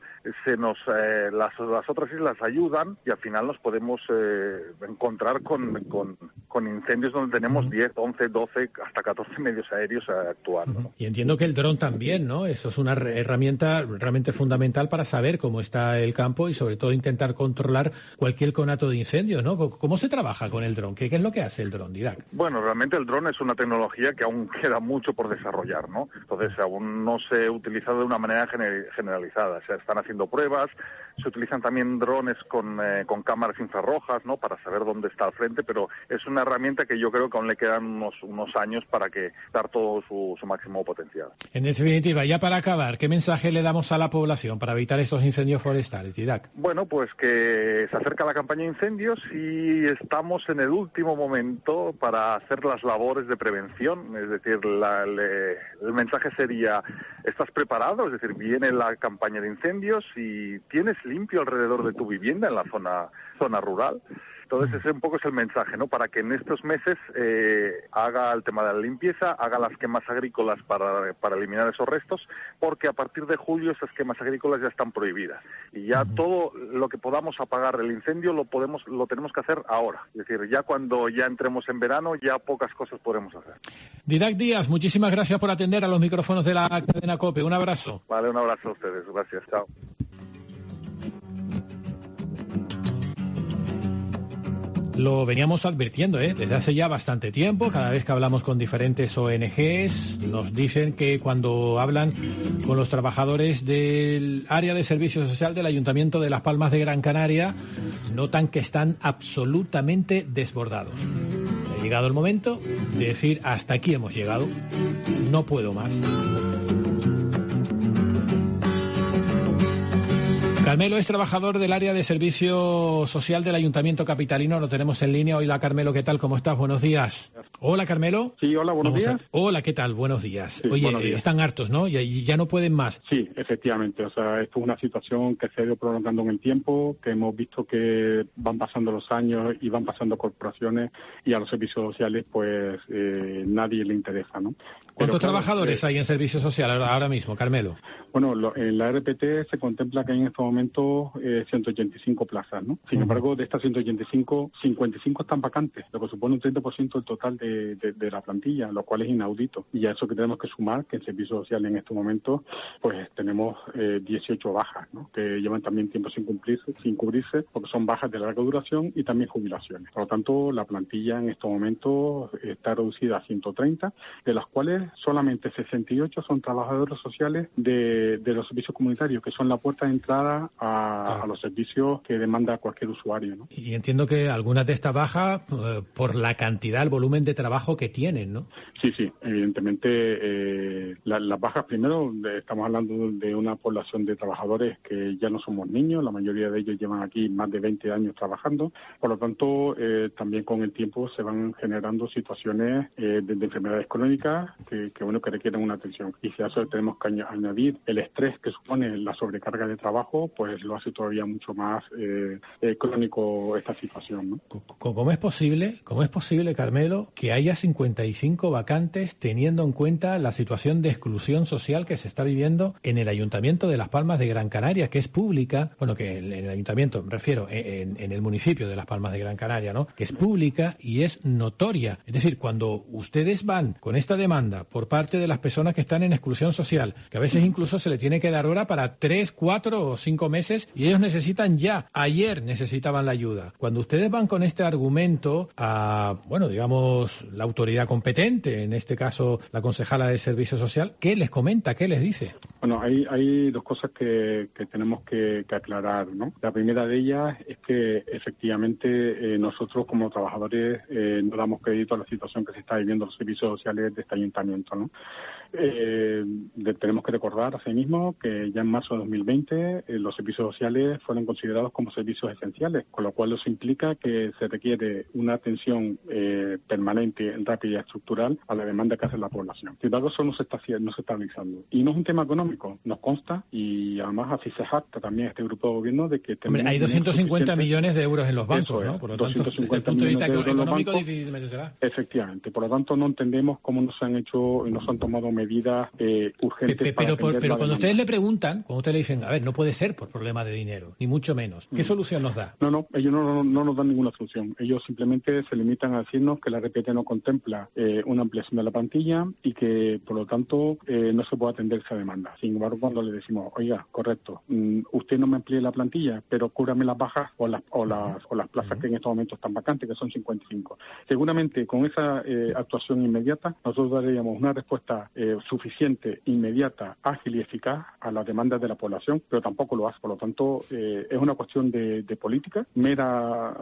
las otras islas ayudan y al final nos podemos encontrar con incendios donde tenemos 10, 11, 12, hasta 14 medios aéreos actuando, ¿no? Y entiendo que el dron también, ¿no? Eso es una herramienta realmente fundamental para saber cómo está el campo y sobre todo intentar controlar cualquier conato de incendios, ¿no? ¿Cómo se trabaja con el dron? ¿Qué es lo que hace el dron, Didac? Bueno, realmente el dron es una tecnología que aún queda mucho por desarrollar, ¿no? Entonces aún no se utiliza de una manera generalizada. Se están haciendo pruebas, se utilizan también drones con cámaras infrarrojas, ¿no? Para saber dónde está al frente, pero es una herramienta que yo creo que aún le quedan unos años para dar todo su máximo potencial. En definitiva, ya para acabar, ¿qué mensaje le damos a la población para evitar estos incendios forestales, Didac? Bueno, pues que se acerca la campaña de incendios y estamos en el último momento para hacer las labores de prevención, es decir, el mensaje sería, ¿estás preparado? Es decir, viene la campaña de incendios y tienes limpio alrededor de tu vivienda en la zona rural. Entonces ese un poco es el mensaje, ¿no? Para que en estos meses haga el tema de la limpieza, haga las quemas agrícolas para eliminar esos restos, porque a partir de julio esas quemas agrícolas ya están prohibidas. Y ya todo lo que podamos apagar el incendio lo tenemos que hacer ahora. Es decir, ya cuando ya entremos en verano, ya pocas cosas podremos hacer. Didac Díaz, muchísimas gracias por atender a los micrófonos de la cadena COPE. Un abrazo. Vale, un abrazo a ustedes. Gracias. Chao. Lo veníamos advirtiendo desde hace ya bastante tiempo. Cada vez que hablamos con diferentes ONGs nos dicen que cuando hablan con los trabajadores del área de servicio social del Ayuntamiento de Las Palmas de Gran Canaria, notan que están absolutamente desbordados. Ha llegado el momento de decir, hasta aquí hemos llegado, no puedo más. Carmelo es trabajador del área de servicio social del Ayuntamiento Capitalino. Lo tenemos en línea. Hola, Carmelo, ¿qué tal? ¿Cómo estás? Buenos días. Hola, Carmelo. Sí, hola, buenos días. Hola, ¿qué tal? Buenos días. Sí, Oye, buenos días. Están hartos, ¿no? Ya no pueden más. Sí, efectivamente. O sea, esto es una situación que se ha ido prolongando en el tiempo, que hemos visto que van pasando los años y van pasando corporaciones y a los servicios sociales, pues nadie le interesa, ¿no? ¿Cuántos trabajadores hay en servicio social ahora mismo, Carmelo? Bueno, en la RPT se contempla que hay en estos momentos 185 plazas, ¿no? Sin embargo, de estas 185, 55 están vacantes, lo que supone un 30% del total de de la plantilla, lo cual es inaudito. Y a eso que tenemos que sumar, que en servicio social en estos momentos pues tenemos 18 bajas, ¿no? Que llevan también tiempo sin cubrirse, porque son bajas de larga duración y también jubilaciones. Por lo tanto, la plantilla en estos momentos está reducida a 130, de las cuales solamente 68 son trabajadores sociales de los servicios comunitarios, que son la puerta de entrada a los servicios que demanda cualquier usuario, ¿no? Y entiendo que algunas de estas bajas por la cantidad, el volumen de trabajo que tienen, ¿no? Sí, evidentemente las bajas, primero estamos hablando de una población de trabajadores que ya no somos niños, la mayoría de ellos llevan aquí más de 20 años trabajando, por lo tanto también con el tiempo se van generando situaciones de enfermedades crónicas que requieren una atención, y si a eso tenemos que añadir el estrés que supone la sobrecarga de trabajo, pues lo hace todavía mucho más crónico esta situación, ¿no? ¿Cómo es posible, Carmelo, que haya 55 vacantes teniendo en cuenta la situación de exclusión social que se está viviendo en el Ayuntamiento de Las Palmas de Gran Canaria, que es pública, bueno, que en el Ayuntamiento, me refiero, en el municipio de Las Palmas de Gran Canaria, ¿no? Que es pública y es notoria? Es decir, cuando ustedes van con esta demanda por parte de las personas que están en exclusión social, que a veces incluso se le tiene que dar hora para 3, 4 o 5 meses y ellos necesitan ya, ayer necesitaban la ayuda. Cuando ustedes van con este argumento a, digamos, la autoridad competente, en este caso la concejala de Servicio Social, ¿qué les comenta? ¿Qué les dice? Bueno, hay dos cosas que tenemos que aclarar, ¿no? La primera de ellas es que efectivamente nosotros como trabajadores no damos crédito a la situación que se está viviendo en los servicios sociales de este ayuntamiento, ¿no? Tenemos que recordar asimismo que ya en marzo de 2020 los servicios sociales fueron considerados como servicios esenciales, con lo cual eso implica que se requiere una atención permanente, rápida y estructural a la demanda que hace la población. Sin embargo, eso no se está realizando. Y no es un tema económico, nos consta, y además así se jacta también este grupo de gobierno de que tenemos... Hay 250 millones de euros en los bancos, ¿no? Por lo tanto, 250 millones de euros económico difícilmente será. Efectivamente. Por lo tanto, no entendemos cómo no se han tomado medidas urgentes pero cuando ustedes le preguntan, cuando ustedes le dicen, a ver, no puede ser por problema de dinero, ni mucho menos, ¿qué solución nos da? No, ellos no nos dan ninguna solución. Ellos simplemente se limitan a decirnos que la RPT no contempla una ampliación de la plantilla y que, por lo tanto, no se puede atender esa demanda. Sin embargo, cuando le decimos, oiga, correcto, usted no me amplíe la plantilla, pero cúbrame las bajas o las plazas que en estos momentos están vacantes, que son 55. Seguramente, con esa actuación inmediata, nosotros daríamos una respuesta suficiente, inmediata, ágil y eficaz a las demandas de la población, pero tampoco lo hace. Por lo tanto, es una cuestión de política, mera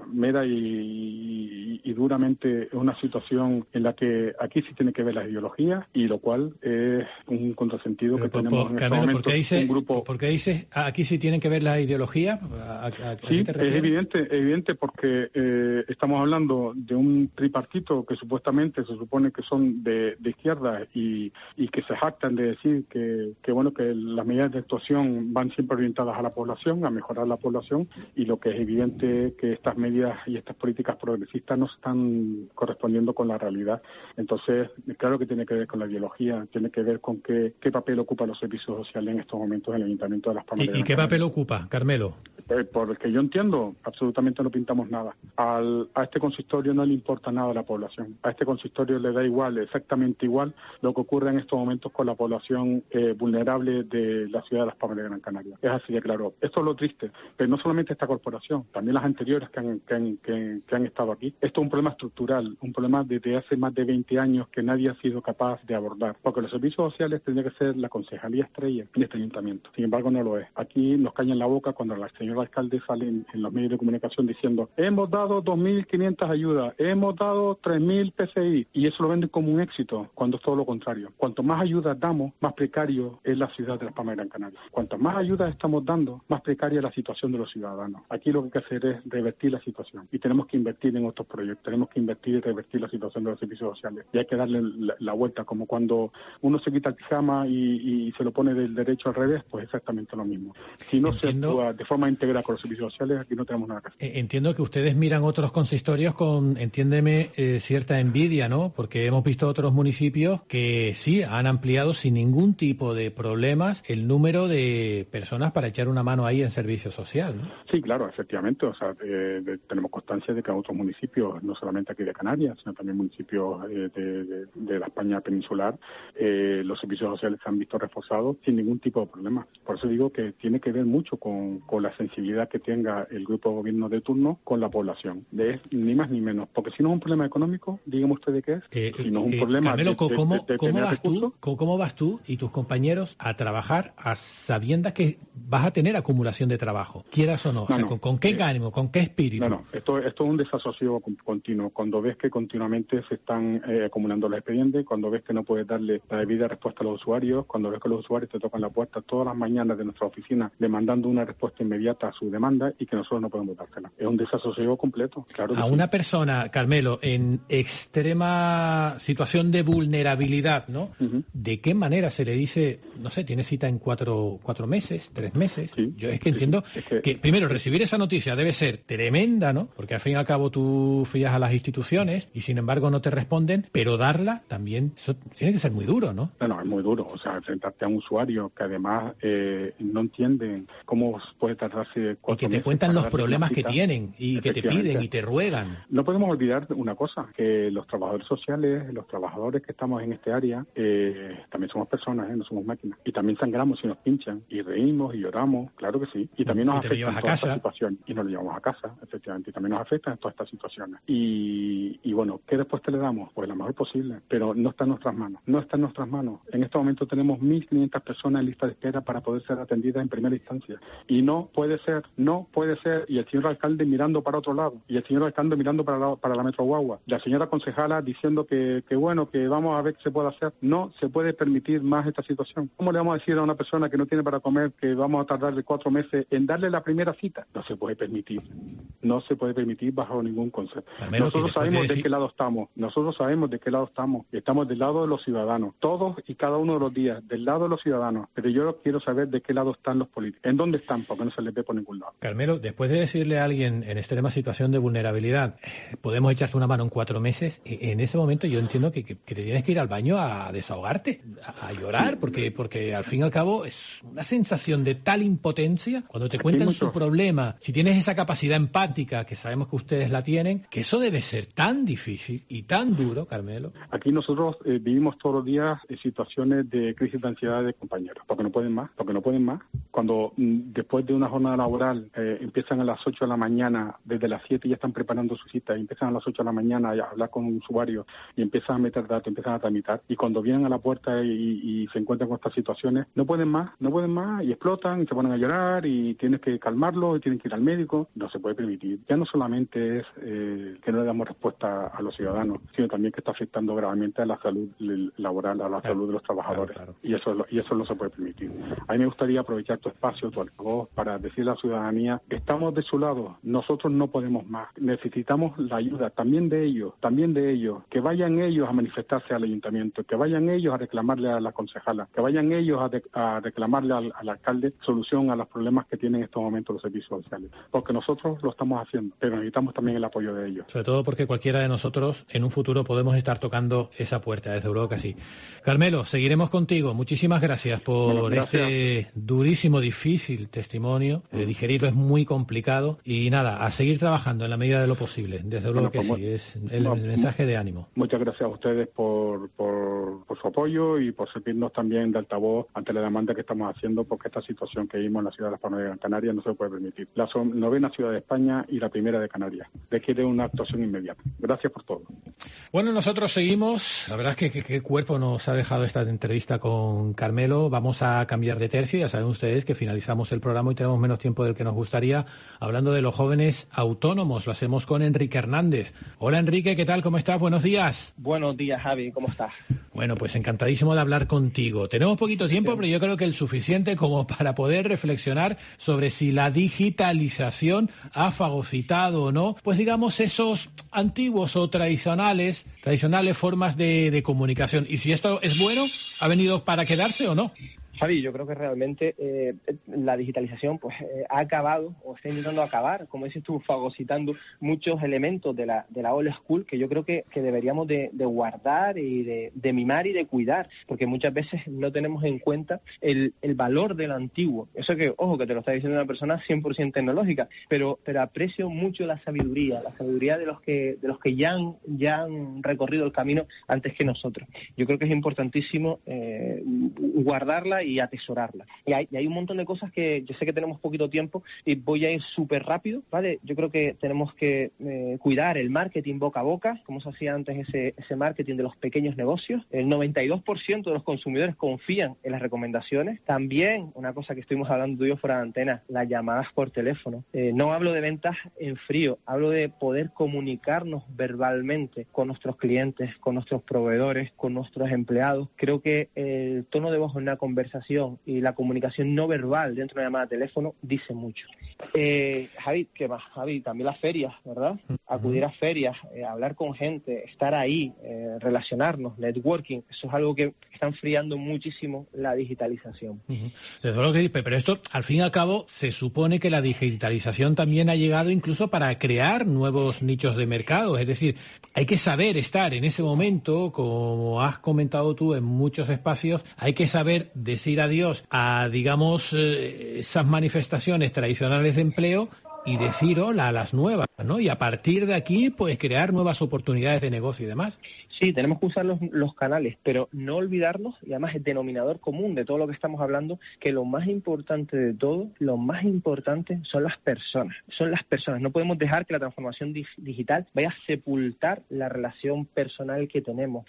y duramente es una situación en la que aquí sí tiene que ver la ideología, y lo cual es un contrasentido que tenemos en este momento. Un grupo... ¿Por qué dices aquí sí tienen que ver la ideología? Sí, es evidente porque estamos hablando de un tripartito que supuestamente se supone que son de izquierda y que se jactan de decir que las medidas de actuación van siempre orientadas a la población, a mejorar la población, y lo que es evidente que estas medidas y estas políticas progresistas no están correspondiendo con la realidad. Entonces, claro que tiene que ver con la ideología, tiene que ver con qué papel ocupan los servicios sociales en estos momentos en el Ayuntamiento de Las Palmas. ¿Y qué papel ocupa, Carmelo? Por el que yo entiendo, absolutamente no pintamos nada. A este consistorio no le importa nada a la población. A este consistorio le da igual, exactamente igual, lo que ocurre en estos momentos con la población vulnerable de la ciudad de Las Palmas de Gran Canaria. Es así de claro. Esto es lo triste, pero no solamente esta corporación, también las anteriores que han estado aquí. Esto es un problema estructural, un problema desde hace más de 20 años que nadie ha sido capaz de abordar, porque los servicios sociales tendría que ser la concejalía estrella en este ayuntamiento. Sin embargo, no lo es. Aquí nos callan la boca cuando la señora alcalde sale en los medios de comunicación diciendo, hemos dado 2.500 ayudas, hemos dado 3.000 PCI, y eso lo venden como un éxito, cuando es todo lo contrario. Cuanto más ayudas damos, más precario es la ciudad de Las Palmas de Gran Canaria. Cuanto más ayudas estamos dando, más precaria es la situación de los ciudadanos. Aquí lo que hay que hacer es revertir la situación, y tenemos que invertir en otros proyectos, tenemos que invertir y revertir la situación de los servicios sociales, y hay que darle la vuelta, como cuando uno se quita el pijama y se lo pone del derecho al revés, pues exactamente lo mismo. Si no se actúa de forma integra con los servicios sociales, aquí no tenemos nada que hacer. Entiendo que ustedes miran otros consistorios con, entiéndeme, cierta envidia, ¿no? Porque hemos visto otros municipios que sí han ampliado sin ningún tipo de problemas el número de personas para echar una mano ahí en servicio social, ¿no? Sí, claro, efectivamente. O sea, tenemos constancia de que en otros municipios, no solamente aquí de Canarias, sino también municipios de la España peninsular, los servicios sociales se han visto reforzados sin ningún tipo de problema. Por eso digo que tiene que ver mucho con la sensibilidad que tenga el grupo de gobierno de turno con la población. Ni más ni menos. Porque si no es un problema económico, díganme ustedes qué es. Si no es un problema Carmelo, de ¿cómo vas tú y tus compañeros a trabajar a sabiendas que vas a tener acumulación de trabajo? Quieras o no. ¿Con qué ánimo? ¿Con qué espíritu? No. Esto es un desasosiego continuo. Cuando ves que continuamente se están acumulando los expedientes, cuando ves que no puedes darle la debida respuesta a los usuarios, cuando ves que los usuarios te tocan la puerta todas las mañanas de nuestra oficina demandando una respuesta inmediata a su demanda y que nosotros no podemos dársela. Es un desasosiego completo. Claro. A una persona, Carmelo, en extrema situación de vulnerabilidad, ¿no? Uh-huh. ¿De qué manera se le dice, no sé, tiene cita en 4 meses, 3 meses? Sí, yo es que entiendo que primero recibir esa noticia debe ser tremenda, ¿no? Porque al fin y al cabo tú fías a las instituciones y sin embargo no te responden, pero darla también, eso tiene que ser muy duro, ¿no? No, es muy duro. O sea, enfrentarte a un usuario que además no entiende cómo puede tardarse 4 meses. Y que te cuentan los problemas que tienen y que te piden y te ruegan. No podemos olvidar una cosa, que los trabajadores sociales, los trabajadores que estamos en este área, también somos personas, no somos máquinas. Y también sangramos y nos pinchan, y reímos y lloramos, claro que sí. Y también nos afecta en toda esta situación. Y nos lo llevamos a casa, efectivamente. Y también nos afecta en todas estas situaciones. Y bueno, ¿qué respuesta le damos? Pues la mejor posible, pero no está en nuestras manos. No está en nuestras manos. En este momento tenemos 1.500 personas en lista de espera para poder ser atendidas en primera instancia. Y no puede ser. Y el señor alcalde mirando para otro lado. Y el señor alcalde mirando para la Metro Guagua. La señora concejala diciendo que bueno, que vamos a ver qué se puede hacer. No se puede permitir más esta situación. ¿Cómo le vamos a decir a una persona que no tiene para comer que vamos a tardarle 4 meses en darle la primera cita? No se puede permitir. No se puede permitir bajo ningún concepto. Nosotros sabemos de qué lado estamos. Estamos del lado de los ciudadanos. Todos y cada uno de los días, del lado de los ciudadanos. Pero yo quiero saber de qué lado están los políticos. ¿En dónde están? Porque no se les ve por ningún lado. Carmelo, después de decirle a alguien en extrema situación de vulnerabilidad, podemos echarte una mano en 4 meses, en ese momento yo entiendo que te tienes que ir al baño a desahogarte, a llorar, porque al fin y al cabo es una sensación de tal impotencia cuando te cuentan su problema. Si tienes esa capacidad empática, que sabemos que ustedes la tienen, que eso debe ser tan difícil y tan duro, Carmelo. Aquí nosotros vivimos todos los días situaciones de crisis de ansiedad de compañeros, porque no pueden más. Cuando después de una jornada laboral empiezan a las 8 de la mañana, desde las 7 ya están preparando su cita, y empiezan a las 8 de la mañana a hablar con un usuario y empiezan a meter datos, empiezan a tramitar, y cuando vienen a la puerta y se encuentran con estas situaciones, no pueden más y explotan y se ponen a llorar y tienes que calmarlo y tienen que ir al médico. No se puede permitir. Ya no solamente es que no le damos respuesta a los ciudadanos, sino también que está afectando gravemente a la salud laboral, a la salud de los trabajadores. Claro. Y eso no se puede permitir. A mí me gustaría aprovechar tu espacio, tu altavoz, para decirle a la ciudadanía que estamos de su lado. Nosotros no podemos más. Necesitamos la ayuda también de ellos, que vayan ellos a manifestarse al ayuntamiento, que vayan ellos a reclamarle a la concejala, que vayan ellos a reclamarle al alcalde solución a los problemas que tienen en estos momentos los servicios sociales. Porque nosotros lo estamos haciendo, pero necesitamos también el apoyo de ellos. Sobre todo porque cualquiera de nosotros en un futuro podemos estar tocando esa puerta, desde luego que sí. Carmelo, seguiremos contigo. Muchísimas gracias por este durísimo, difícil testimonio. Digerirlo es muy complicado y nada, a seguir trabajando en la medida de lo posible. Desde luego que sí, es el mensaje de ánimo. Muchas gracias a ustedes por su apoyo y por servirnos también de altavoz ante la demanda que estamos haciendo, porque esta situación que vimos en la ciudad de Las Palmas de Gran Canaria no se puede permitir. La 9ª ciudad de España y la 1ª de Canarias. Requiere una actuación inmediata. Gracias por todo. Bueno, nosotros seguimos. La verdad es que qué cuerpo nos ha dejado esta entrevista con Carmelo. Vamos a cambiar de tercio. Ya saben ustedes que finalizamos el programa y tenemos menos tiempo del que nos gustaría, hablando de los jóvenes autónomos. Lo hacemos con Enrique Hernández. Hola, Enrique, ¿qué tal? ¿Cómo estás? Buenos días. Buenos días, Javi. ¿Cómo estás? Bueno, pues encantadísimo de hablar contigo. Tenemos poquito tiempo, pero yo creo que el suficiente como para poder reflexionar sobre si la digitalización ha fagocitado o no, pues digamos, esos antiguos o tradicionales formas de comunicación. Y si esto es bueno, ¿ha venido para quedarse o no? Javi, yo creo que realmente la digitalización pues ha acabado o está intentando acabar, como dices tú, fagocitando muchos elementos de la old school que yo creo que deberíamos de guardar y de mimar y de cuidar, porque muchas veces no tenemos en cuenta el valor de lo antiguo. Eso que, ojo, que te lo está diciendo una persona 100% tecnológica, pero aprecio mucho la sabiduría de los que ya han recorrido el camino antes que nosotros. Yo creo que es importantísimo guardarla y atesorarla. Y hay un montón de cosas que yo sé que tenemos poquito tiempo y voy a ir súper rápido, ¿vale? Yo creo que tenemos que cuidar el marketing boca a boca, como se hacía antes ese marketing de los pequeños negocios. El 92% de los consumidores confían en las recomendaciones. También, una cosa que estuvimos hablando tú y yo fuera de antena, las llamadas por teléfono. No hablo de ventas en frío, hablo de poder comunicarnos verbalmente con nuestros clientes, con nuestros proveedores, con nuestros empleados. Creo que el tono de voz en una conversación y la comunicación no verbal dentro de una llamada de teléfono dice mucho. Javi, ¿qué más? Javi, también las ferias, ¿verdad? Acudir a ferias, hablar con gente, estar ahí, relacionarnos, networking, eso es algo que está enfriando muchísimo la digitalización. Desde luego que dice, pero esto, al fin y al cabo, se supone que la digitalización también ha llegado incluso para crear nuevos nichos de mercado, es decir, hay que saber estar en ese momento, como has comentado tú en muchos espacios, hay que saber decir adiós a, digamos, esas manifestaciones tradicionales de empleo y decir hola a las nuevas, ¿no? Y a partir de aquí, pues crear nuevas oportunidades de negocio y demás. Sí, tenemos que usar los canales, pero no olvidarnos, y además el denominador común de todo lo que estamos hablando, que lo más importante de todo, lo más importante son las personas. Son las personas. No podemos dejar que la transformación digital vaya a sepultar la relación personal que tenemos.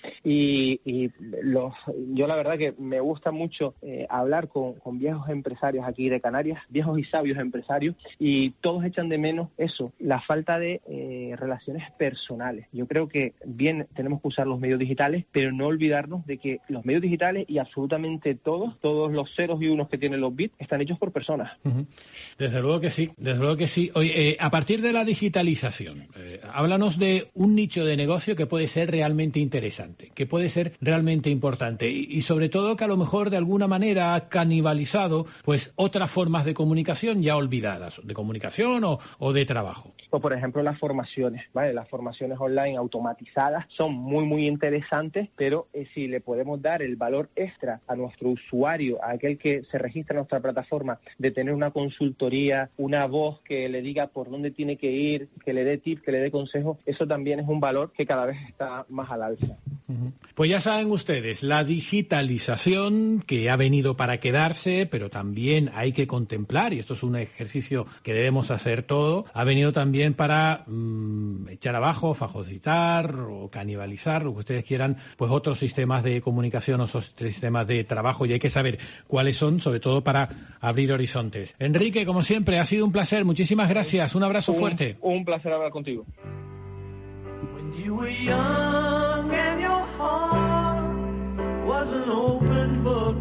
Yo la verdad que me gusta mucho hablar con viejos empresarios aquí de Canarias, viejos y sabios empresarios, y todos echan de menos eso, la falta de relaciones personales. Yo creo que bien tenemos que usar los medios digitales, pero no olvidarnos de que los medios digitales y absolutamente todos los ceros y unos que tienen los bits están hechos por personas. Desde luego que sí, desde luego que sí. Oye, a partir de la digitalización, háblanos de un nicho de negocio que puede ser realmente interesante, que puede ser realmente importante y sobre todo que a lo mejor de alguna manera ha canibalizado pues otras formas de comunicación ya olvidadas, de comunicación o de trabajo. O por ejemplo las formaciones, ¿vale? Las formaciones online automatizadas son muy interesantes, pero si le podemos dar el valor extra a nuestro usuario, a aquel que se registra en nuestra plataforma, de tener una consultoría, una voz que le diga por dónde tiene que ir, que le dé tips, que le dé consejos, eso también es un valor que cada vez está más al alza. Pues ya saben ustedes, la digitalización que ha venido para quedarse, pero también hay que contemplar, y esto es un ejercicio que debemos hacer todo, ha venido también para echar abajo, fagocitar o canibalizar, lo que ustedes quieran, pues otros sistemas de comunicación o sistemas de trabajo, y hay que saber cuáles son, sobre todo para abrir horizontes. Enrique, como siempre, ha sido un placer, muchísimas gracias, un abrazo fuerte. Un placer hablar contigo. When you were young and your heart was an open book,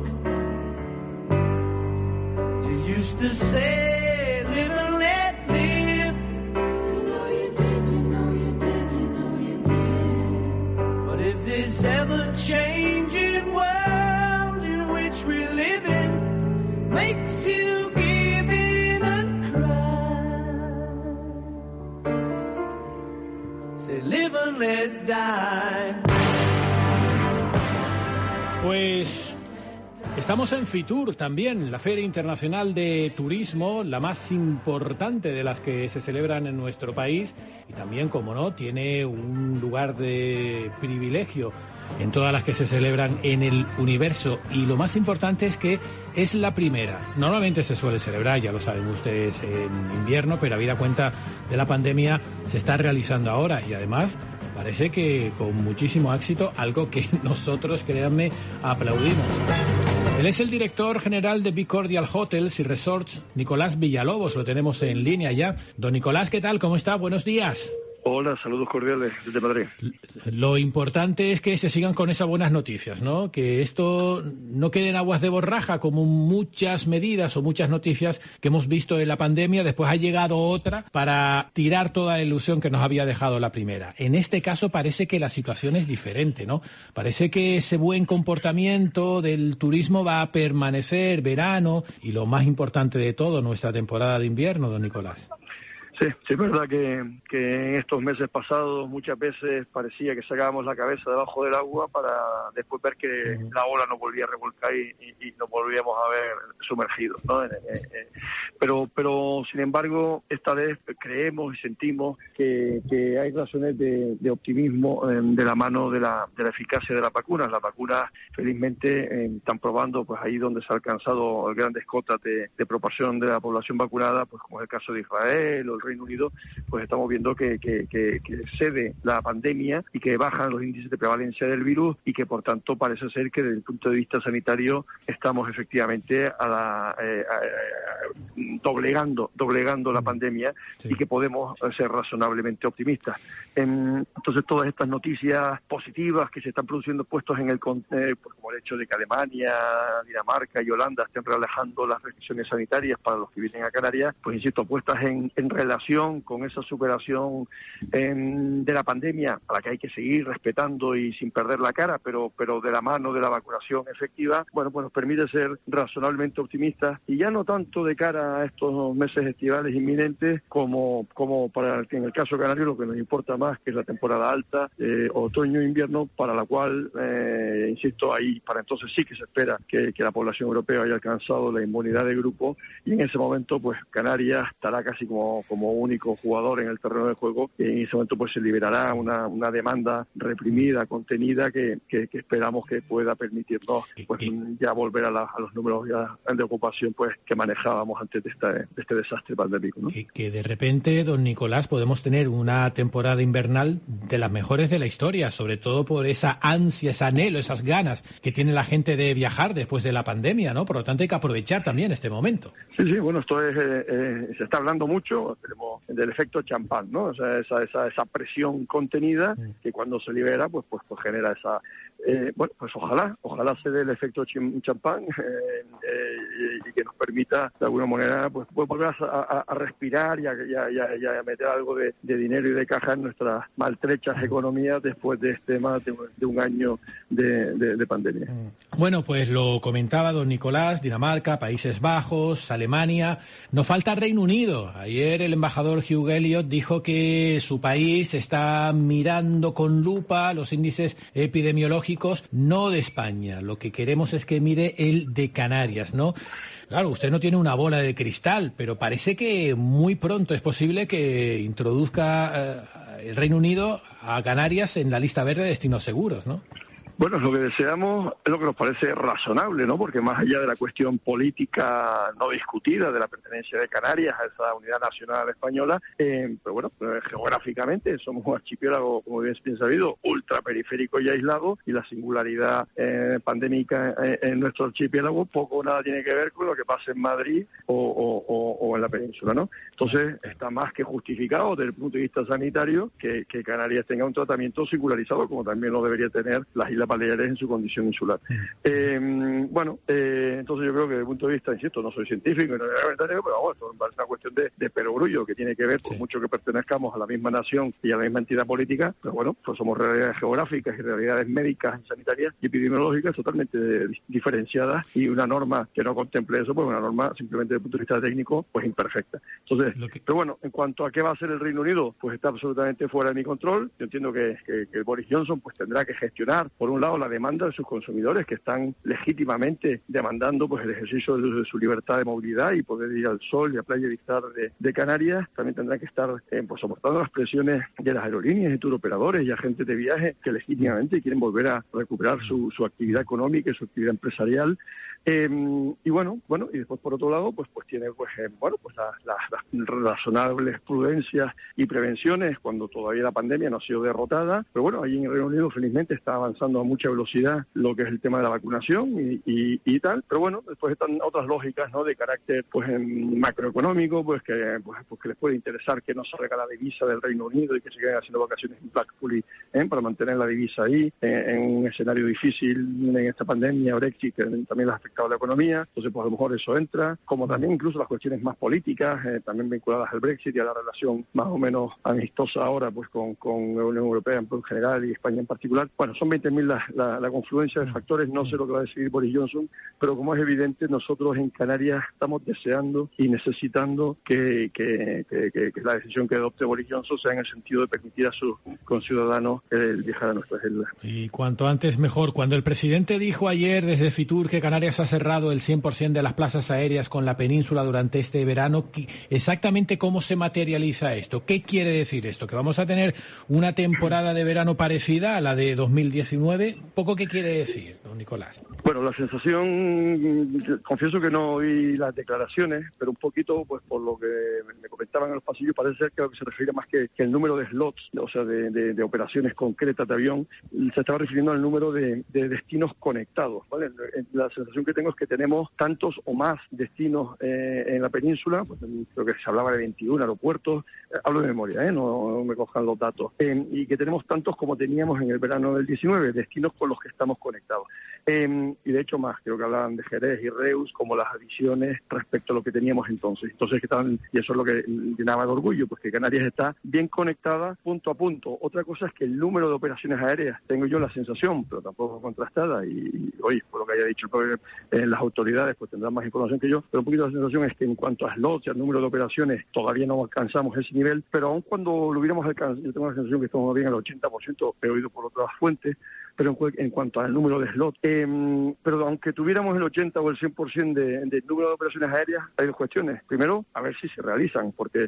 you used to say, live and let live. You know you did, you know you did, you know you did. But if this ever-changing world in which we live in makes you give in and cry, say live and let die. Pues estamos en Fitur también, la Feria Internacional de Turismo, la más importante de las que se celebran en nuestro país y también, como no, tiene un lugar de privilegio en todas las que se celebran en el universo, y lo más importante es que es la primera. Normalmente se suele celebrar, ya lo saben ustedes, en invierno, pero habida cuenta de la pandemia se está realizando ahora y además parece que con muchísimo éxito, algo que nosotros, créanme, aplaudimos. Él es el director general de Be Cordial Hotels y Resorts, Nicolás Villalobos, lo tenemos en línea ya. Don Nicolás, ¿qué tal? ¿Cómo está? Buenos días. Hola, saludos cordiales desde Madrid. Lo importante es que se sigan con esas buenas noticias, ¿no? Que esto no quede en aguas de borraja como muchas medidas o muchas noticias que hemos visto en la pandemia. Después ha llegado otra para tirar toda la ilusión que nos había dejado la primera. En este caso parece que la situación es diferente, ¿no? Parece que ese buen comportamiento del turismo va a permanecer verano y lo más importante de todo, nuestra temporada de invierno, don Nicolás. Sí, es verdad que en estos meses pasados muchas veces parecía que sacábamos la cabeza debajo del agua para después ver que la ola nos volvía a revolcar y nos volvíamos a ver sumergidos, ¿no? Pero sin embargo, esta vez creemos y sentimos que hay razones de optimismo de la mano de la eficacia de las vacunas. Las vacunas, felizmente, están probando pues ahí donde se ha alcanzado grandes cotas de proporción de la población vacunada, pues como es el caso de Israel o el Reino Unido, pues estamos viendo que cede la pandemia y que bajan los índices de prevalencia del virus y que por tanto parece ser que desde el punto de vista sanitario estamos efectivamente doblegando la pandemia, sí, y que podemos ser razonablemente optimistas. Entonces todas estas noticias positivas que se están produciendo puestos en como el hecho de que Alemania, Dinamarca y Holanda estén relajando las restricciones sanitarias para los que vienen a Canarias, pues insisto, puestas en relación con esa superación de la pandemia, a la que hay que seguir respetando y sin perder la cara, pero de la mano de la vacunación efectiva, bueno, pues nos permite ser razonablemente optimistas y ya no tanto de cara a estos meses estivales inminentes como para en el caso canario lo que nos importa más, que es la temporada alta, otoño-invierno, para la cual, insisto, ahí para entonces sí que se espera que la población europea haya alcanzado la inmunidad de grupo y en ese momento pues Canarias estará casi como único jugador en el terreno de juego y en ese momento pues se liberará una demanda reprimida, contenida que esperamos que pueda permitirnos pues ya volver a los números ya de ocupación pues que manejábamos antes de este desastre pandémico, ¿no? Que de repente, don Nicolás, podemos tener una temporada invernal de las mejores de la historia, sobre todo por esa ansia, ese anhelo, esas ganas que tiene la gente de viajar después de la pandemia, ¿no? Por lo tanto hay que aprovechar también este momento. Sí, bueno, esto se está hablando mucho del efecto champán, ¿no? O sea, esa presión contenida que cuando se libera pues genera esa bueno, pues ojalá se dé el efecto champán y que nos permita de alguna manera pues volver a respirar y a meter algo de dinero y de caja en nuestras maltrechas economías después de más de un año de pandemia. Bueno, pues lo comentaba don Nicolás, Dinamarca, Países Bajos, Alemania, nos falta Reino Unido. Ayer el embajador Hugh Elliott dijo que su país está mirando con lupa los índices epidemiológicos, no de España. Lo que queremos es que mire el de Canarias, ¿no? Claro, usted no tiene una bola de cristal, pero parece que muy pronto es posible que introduzca el Reino Unido a Canarias en la lista verde de destinos seguros, ¿no? Bueno, es lo que deseamos, es lo que nos parece razonable, ¿no? Porque más allá de la cuestión política no discutida de la pertenencia de Canarias a esa unidad nacional española, pero bueno, geográficamente somos un archipiélago, como bien sabido, ultraperiférico y aislado, y la singularidad pandémica en nuestro archipiélago poco o nada tiene que ver con lo que pasa en Madrid o en la península, ¿no? Entonces, está más que justificado desde el punto de vista sanitario que Canarias tenga un tratamiento singularizado, como también lo debería tener las Islas Baleares en su condición insular. Entonces yo creo que desde el punto de vista, insisto, no soy científico, no pero vamos, esto me parece una cuestión de perogrullo que tiene que ver, por mucho que pertenezcamos a la misma nación y a la misma entidad política, pero bueno, pues somos realidades geográficas y realidades médicas, sanitarias y epidemiológicas totalmente diferenciadas, y una norma que no contemple eso, pues una norma simplemente desde el punto de vista técnico, pues imperfecta. Entonces, pero bueno, en cuanto a qué va a hacer el Reino Unido, pues está absolutamente fuera de mi control. Yo entiendo que Boris Johnson pues tendrá que gestionar, por un lado, la demanda de sus consumidores, que están legítimamente demandando pues el ejercicio de su libertad de movilidad y poder ir al sol y a playa y disfrutar de Canarias. También tendrán que estar pues soportando las presiones de las aerolíneas y turoperadores y agentes de viaje que legítimamente quieren volver a recuperar su actividad económica y su actividad empresarial. Y bueno, y después por otro lado, pues tiene las razonables prudencias y prevenciones cuando todavía la pandemia no ha sido derrotada. Pero bueno, allí en el Reino Unido felizmente está avanzando a mucha velocidad lo que es el tema de la vacunación y tal, pero bueno, después están otras lógicas, ¿no?, de carácter pues macroeconómico, pues que les puede interesar que no salga la divisa del Reino Unido y que se queden haciendo vacaciones en Blackpool para mantener la divisa ahí en un escenario difícil en esta pandemia, Brexit, que también les ha afectado a la economía. Entonces, pues a lo mejor eso entra, como también incluso las cuestiones más políticas, también vinculadas al Brexit y a la relación más o menos amistosa ahora pues con la Unión Europea en general y España en particular. Bueno, son 20.000 la confluencia de factores, no sé lo que va a decidir Boris Johnson, pero como es evidente, nosotros en Canarias estamos deseando y necesitando que la decisión que adopte Boris Johnson sea en el sentido de permitir a sus conciudadanos viajar a nuestras islas. Y cuanto antes mejor. Cuando el presidente dijo ayer desde Fitur que Canarias ha cerrado el 100% de las plazas aéreas con la península durante este verano, ¿exactamente cómo se materializa esto? ¿Qué quiere decir esto? ¿Que vamos a tener una temporada de verano parecida a la de 2019? ¿Poco qué quiere decir, don Nicolás? Bueno, la sensación, confieso que no oí las declaraciones, pero un poquito, pues por lo que me comentaban en los pasillos, parece ser que se refiere más que el número de slots, o sea, de operaciones concretas de avión, se estaba refiriendo al número de destinos conectados, ¿vale? La sensación que tengo es que tenemos tantos o más destinos en la península, pues creo que se hablaba de 21 aeropuertos, hablo de memoria, no me cojan los datos, y que tenemos tantos como teníamos en el verano del 19, destinos con los que estamos conectados. Y de hecho más, creo que hablaban de Jerez y Reus como las adiciones respecto a lo que teníamos entonces. Entonces, y eso es lo que llenaba de orgullo, pues que Canarias está bien conectada punto a punto. Otra cosa es que el número de operaciones aéreas, tengo yo la sensación, pero tampoco contrastada, y hoy, por lo que haya dicho las autoridades, pues tendrán más información que yo, pero un poquito la sensación es que en cuanto a slots y al número de operaciones, todavía no alcanzamos ese nivel, pero aun cuando lo hubiéramos alcanzado, yo tengo la sensación que estamos bien al 80%, he oído por otras fuentes, pero en cuanto al número de slots. Pero aunque tuviéramos el 80 o el 100% del número de operaciones aéreas, hay dos cuestiones. Primero, a ver si se realizan, porque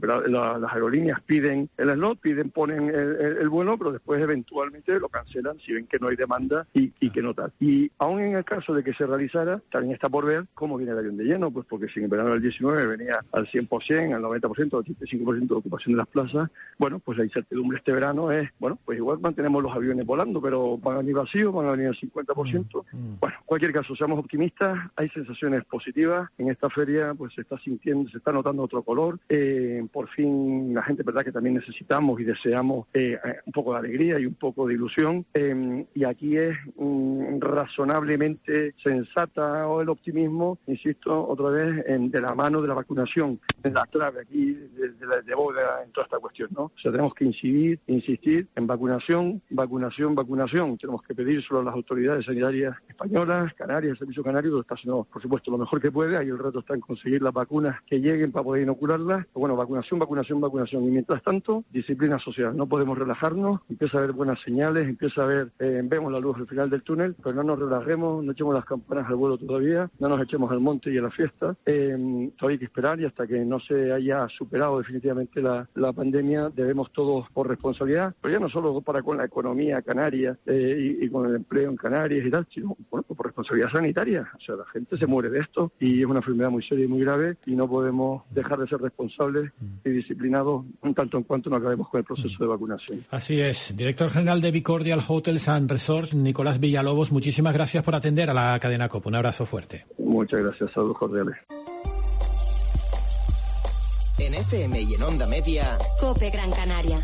las aerolíneas piden el slot, ponen el vuelo, pero después eventualmente lo cancelan si ven que no hay demanda y que no tal. Y aún en el caso de que se realizara, también está por ver cómo viene el avión de lleno, pues porque si en el verano del 19 venía al 100%, al 90%, al 85% de ocupación de las plazas, bueno, pues la incertidumbre este verano es, bueno, pues igual mantenemos los aviones volando, pero van a venir vacíos, van a venir al 50%. Bueno, en cualquier caso, seamos optimistas, hay sensaciones positivas. En esta feria pues se está sintiendo, se está notando otro color. Por fin la gente, verdad que también necesitamos y deseamos un poco de alegría y un poco de ilusión. Y aquí es razonablemente sensata el optimismo, insisto, otra vez, de la mano de la vacunación. Es la clave aquí de boga en toda esta cuestión, ¿no? O sea, tenemos que insistir en vacunación. Tenemos que pedírselo a las autoridades sanitarias españolas, Canarias, el Servicio Canario, está haciendo, por supuesto, lo mejor que puede. Ahí el reto está en conseguir las vacunas que lleguen para poder inocularlas. Pero bueno, vacunación. Y mientras tanto, disciplina social. No podemos relajarnos. Empieza a haber buenas señales, vemos la luz al final del túnel, pero no nos relajemos, no echemos las campanas al vuelo todavía, no nos echemos al monte y a la fiesta. Todavía hay que esperar, y hasta que no se haya superado definitivamente la pandemia, debemos todos, por responsabilidad, pero ya no solo para con la economía canaria y con el empleo en Canarias y tal, sino bueno, por responsabilidad sanitaria. O sea, la gente se muere de esto y es una enfermedad muy seria y muy grave, y no podemos dejar de ser responsables y disciplinados en tanto en cuanto no acabemos con el proceso de vacunación. Así es. Director general de Bicordial Hotels and Resorts, Nicolás Villalobos, muchísimas gracias por atender a la cadena COPE. Un abrazo fuerte. Muchas gracias, saludos cordiales. En FM y en Onda Media, COPE Gran Canaria.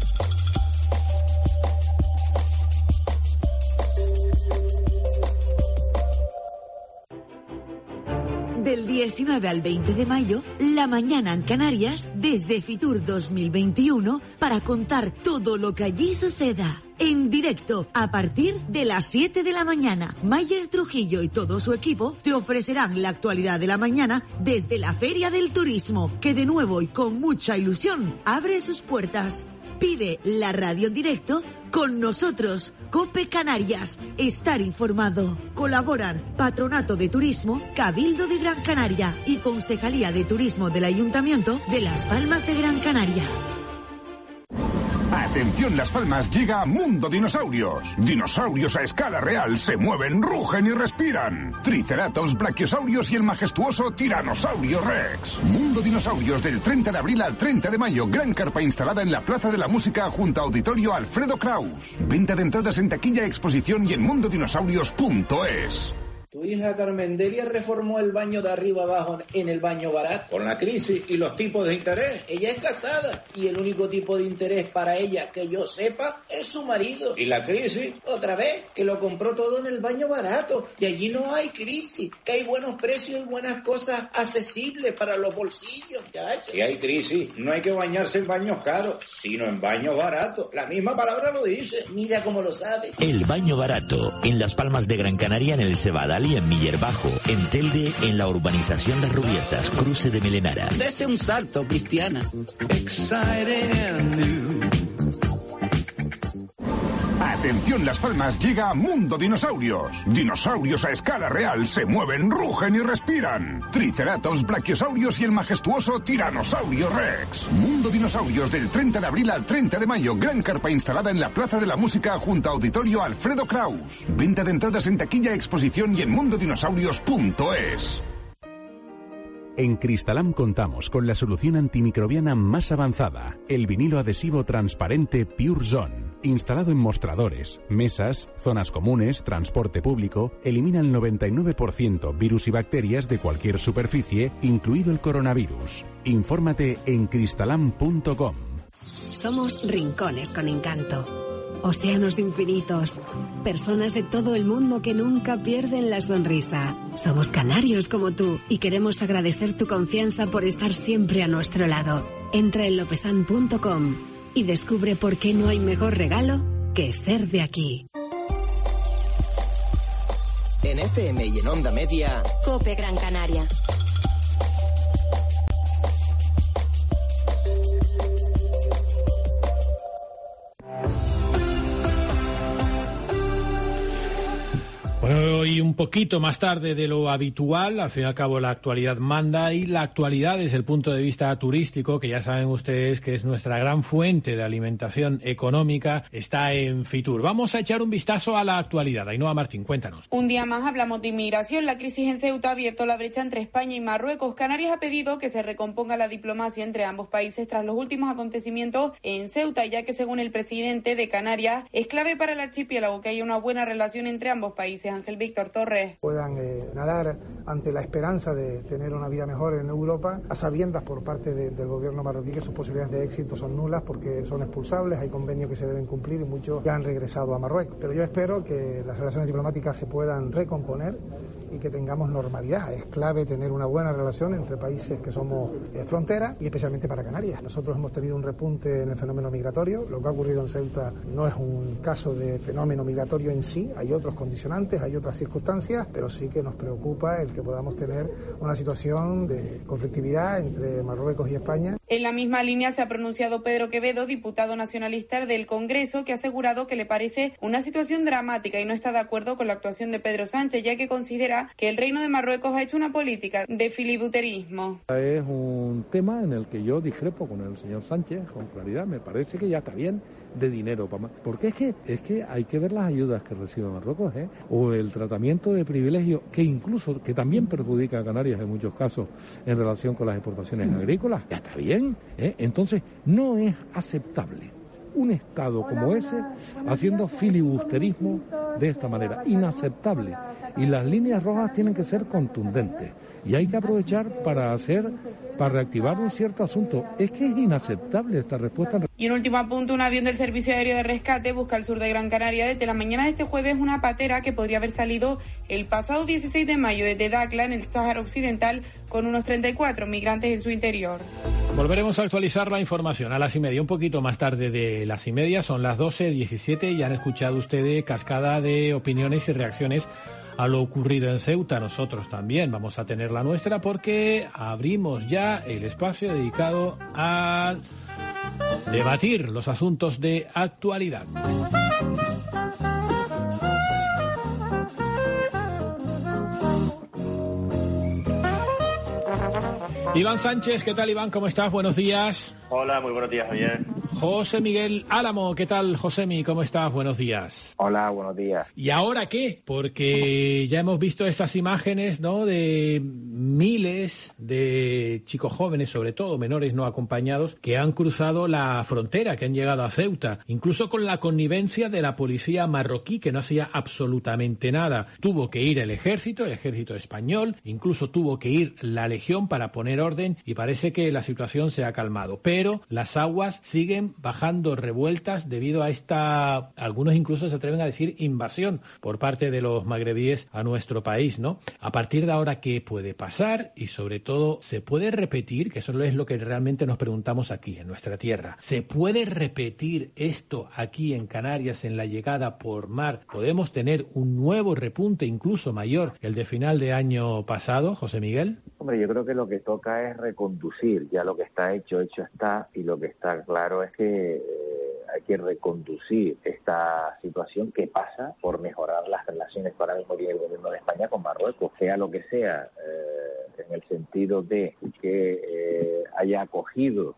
Del 19 al 20 de mayo, La Mañana en Canarias, desde Fitur 2021, para contar todo lo que allí suceda. En directo, a partir de las 7 de la mañana, Mayer Trujillo y todo su equipo te ofrecerán la actualidad de la mañana desde la Feria del Turismo, que de nuevo y con mucha ilusión abre sus puertas. Pide la radio en directo con nosotros. COPE Canarias. Estar informado. Colaboran Patronato de Turismo, Cabildo de Gran Canaria y Concejalía de Turismo del Ayuntamiento de Las Palmas de Gran Canaria. Atención Las Palmas, llega Mundo Dinosaurios. Dinosaurios a escala real se mueven, rugen y respiran. Triceratops, brachiosaurios y el majestuoso Tiranosaurio Rex. Mundo Dinosaurios del 30 de abril al 30 de mayo. Gran carpa instalada en la Plaza de la Música junto a Auditorio Alfredo Kraus. Venta de entradas en taquilla, exposición y en mundodinosaurios.es. Tu hija Carmendelia reformó el baño de arriba abajo en el baño Barat. Con la crisis y los tipos de interés, ella es casada y el único tipo de interés para ella que yo sepa es su marido. Y la crisis, otra vez, que lo compró todo en el baño barato. Y allí no hay crisis, que hay buenos precios y buenas cosas accesibles para los bolsillos, chacho. Si hay crisis, no hay que bañarse en baños caros, sino en baños baratos. La misma palabra lo dice, mira cómo lo sabe. El Baño Barato, en Las Palmas de Gran Canaria, en el Cebadal y en Miller Bajo, en Telde, en la urbanización Las Rubiesas, cruce de Melenara. Dese un salto, Cristiana. Atención Las Palmas, llega Mundo Dinosaurios. Dinosaurios a escala real se mueven, rugen y respiran. Triceratops, brachiosaurios y el majestuoso Tiranosaurio Rex. Mundo Dinosaurios del 30 de abril al 30 de mayo. Gran carpa instalada en la Plaza de la Música junto a Auditorio Alfredo Kraus. Venta de entradas en taquilla, exposición y en mundodinosaurios.es. En Cristalam contamos con la solución antimicrobiana más avanzada, el vinilo adhesivo transparente Pure Zone. Instalado en mostradores, mesas, zonas comunes, transporte público, elimina el 99% virus y bacterias de cualquier superficie, incluido el coronavirus. Infórmate en cristalam.com. Somos rincones con encanto, océanos infinitos, personas de todo el mundo que nunca pierden la sonrisa. Somos canarios como tú y queremos agradecer tu confianza por estar siempre a nuestro lado. Entra en lopesan.com y descubre por qué no hay mejor regalo que ser de aquí. En FM y en Onda Media, COPE Gran Canaria. Bueno, y un poquito más tarde de lo habitual, al fin y al cabo la actualidad manda, y la actualidad desde el punto de vista turístico, que ya saben ustedes que es nuestra gran fuente de alimentación económica, está en Fitur. Vamos a echar un vistazo a la actualidad. Ainhoa Martín, cuéntanos. Un día más hablamos de inmigración. La crisis en Ceuta ha abierto la brecha entre España y Marruecos. Canarias ha pedido que se recomponga la diplomacia entre ambos países tras los últimos acontecimientos en Ceuta, ya que según el presidente de Canarias es clave para el archipiélago que haya una buena relación entre ambos países. Ángel Víctor Torres. Puedan nadar ante la esperanza de tener una vida mejor en Europa, a sabiendas por parte del gobierno marroquí que sus posibilidades de éxito son nulas porque son expulsables, hay convenios que se deben cumplir y muchos ya han regresado a Marruecos. Pero yo espero que las relaciones diplomáticas se puedan recomponer y que tengamos normalidad. Es clave tener una buena relación entre países que somos frontera y especialmente para Canarias. Nosotros hemos tenido un repunte en el fenómeno migratorio. Lo que ha ocurrido en Ceuta no es un caso de fenómeno migratorio en sí, hay otros condicionantes, hay otras circunstancias, pero sí que nos preocupa el que podamos tener una situación de conflictividad entre Marruecos y España. En la misma línea se ha pronunciado Pedro Quevedo, diputado nacionalista del Congreso, que ha asegurado que le parece una situación dramática y no está de acuerdo con la actuación de Pedro Sánchez, ya que considera que el Reino de Marruecos ha hecho una política de filibusterismo. Es un tema en el que yo discrepo con el señor Sánchez con claridad. Me parece que ya está bien de dinero para más. Porque es que hay que ver las ayudas que recibe Marruecos, o el tratamiento de privilegio que también perjudica a Canarias en muchos casos en relación con las exportaciones agrícolas. Ya está bien, Entonces no es aceptable un Estado como ese haciendo filibusterismo de esta manera. Inaceptable. Y las líneas rojas tienen que ser contundentes. Y hay que aprovechar para reactivar un cierto asunto. Es que es inaceptable esta respuesta. Y un último apunte, un avión del Servicio Aéreo de Rescate busca al sur de Gran Canaria desde la mañana de este jueves una patera que podría haber salido el pasado 16 de mayo desde Dakla, en el Sáhara Occidental, con unos 34 migrantes en su interior. Volveremos a actualizar la información a las 1:30, un poquito más tarde de las 1:30, son las 12:17, y han escuchado ustedes cascada de opiniones y reacciones a lo ocurrido en Ceuta. Nosotros también vamos a tener la nuestra porque abrimos ya el espacio dedicado a debatir los asuntos de actualidad. Iván Sánchez, ¿qué tal, Iván? ¿Cómo estás? Buenos días. Hola, muy buenos días, Javier. José Miguel Álamo. ¿Qué tal, Josemi? ¿Cómo estás? Buenos días. Hola, buenos días. ¿Y ahora qué? Porque ya hemos visto estas imágenes, ¿no?, de miles de chicos jóvenes, sobre todo menores no acompañados, que han cruzado la frontera, que han llegado a Ceuta, incluso con la connivencia de la policía marroquí, que no hacía absolutamente nada. Tuvo que ir el ejército español, incluso tuvo que ir la Legión para poner orden, y parece que la situación se ha calmado. Pero las aguas siguen bajando revueltas debido a esta, algunos incluso se atreven a decir, invasión por parte de los magrebíes a nuestro país, ¿no? A partir de ahora, ¿qué puede pasar? Y sobre todo, ¿se puede repetir? Que eso es lo que realmente nos preguntamos aquí, en nuestra tierra. ¿Se puede repetir esto aquí en Canarias, en la llegada por mar? ¿Podemos tener un nuevo repunte, incluso mayor que el de final de año pasado, José Miguel? Hombre, yo creo que lo que toca es reconducir. Ya lo que está hecho está, y lo que está claro es que hay que reconducir esta situación que pasa por mejorar las relaciones que ahora mismo tiene el gobierno de España con Marruecos, sea lo que sea, en el sentido de que haya acogido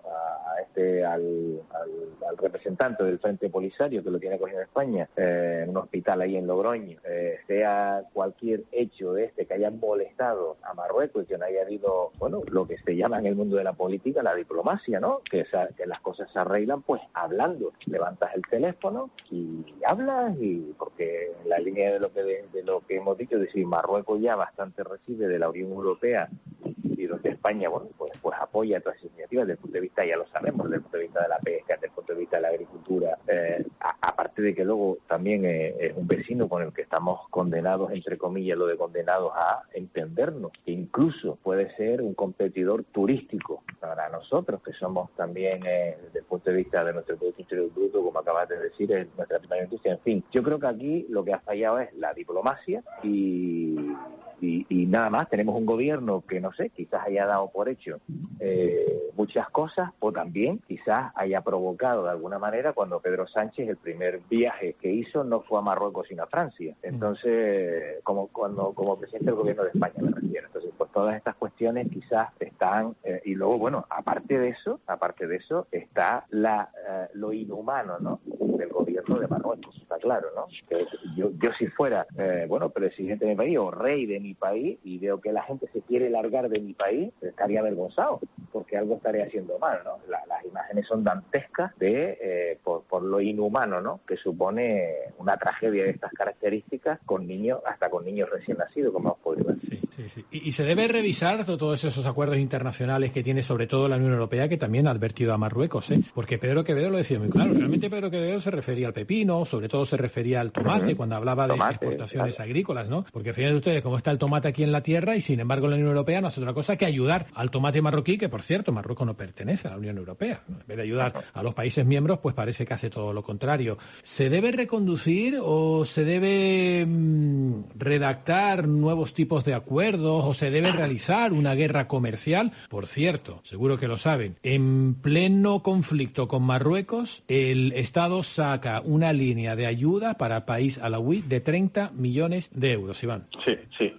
al representante del Frente Polisario, que lo tiene acogido en España, en un hospital ahí en Logroño, sea cualquier hecho de que haya molestado a Marruecos y que no haya habido, bueno, lo que se llama en el mundo de la política la diplomacia, ¿no? Que las cosas se arreglan pues hablando. Levantas el teléfono y hablas, y porque en la línea de lo que hemos dicho, es decir, Marruecos ya bastante recibe de la Unión Europea, y donde España, bueno, pues apoya todas esas iniciativas desde el punto de vista, ya lo sabemos, desde el punto de vista de la pesca, desde el punto de vista de la agricultura, aparte de que luego también es un vecino con el que estamos condenados, entre comillas, lo de condenados a entendernos, que incluso puede ser un competidor turístico para nosotros, que somos también, desde el punto de vista de nuestro Producto Interior Bruto, como acabas de decir, es nuestra primera industria. En fin, yo creo que aquí lo que ha fallado es la diplomacia y nada más. Tenemos un gobierno que, no sé, quizás haya dado por hecho muchas cosas, o también quizás haya provocado de alguna manera cuando Pedro Sánchez, el primer viaje que hizo, no fue a Marruecos sino a Francia. Entonces, como presidente del gobierno de España me refiero. Entonces, pues todas estas cuestiones quizás están, y luego, bueno, aparte de eso está lo inhumano, ¿no?, del gobierno de Marruecos, está claro, ¿no? Que yo si fuera, presidente de mi país o rey de mi país, y veo que la gente se quiere largar de mi país, estaría avergonzado, porque algo estaría haciendo mal, ¿no? Las imágenes son dantescas por lo inhumano, ¿no?, que supone una tragedia de estas características con niños, hasta con niños recién nacidos, como hemos podido ver. Sí. Y se debe revisar todos esos acuerdos internacionales que tiene, sobre todo la Unión Europea, que también ha advertido a Marruecos, porque Pedro Quevedo lo decía muy claro. Realmente Pedro Quevedo se refería al pepino, sobre todo se refería al tomate, cuando hablaba de exportaciones agrícolas, ¿no? Porque fíjense ustedes cómo está el tomate aquí en la tierra, y sin embargo la Unión Europea no hace otra cosa que ayudar al tomate marroquí, que por cierto Marruecos no pertenece a la Unión Europea. En vez de ayudar a los países miembros, pues parece que hace todo lo contrario. ¿Se debe reconducir o se debe redactar nuevos tipos de acuerdos, o se debe realizar una guerra comercial? Por cierto, seguro que lo saben, en pleno conflicto con Marruecos, el Estado saca una línea de ayuda para país alauí de 30 millones de euros. Iván. Sí.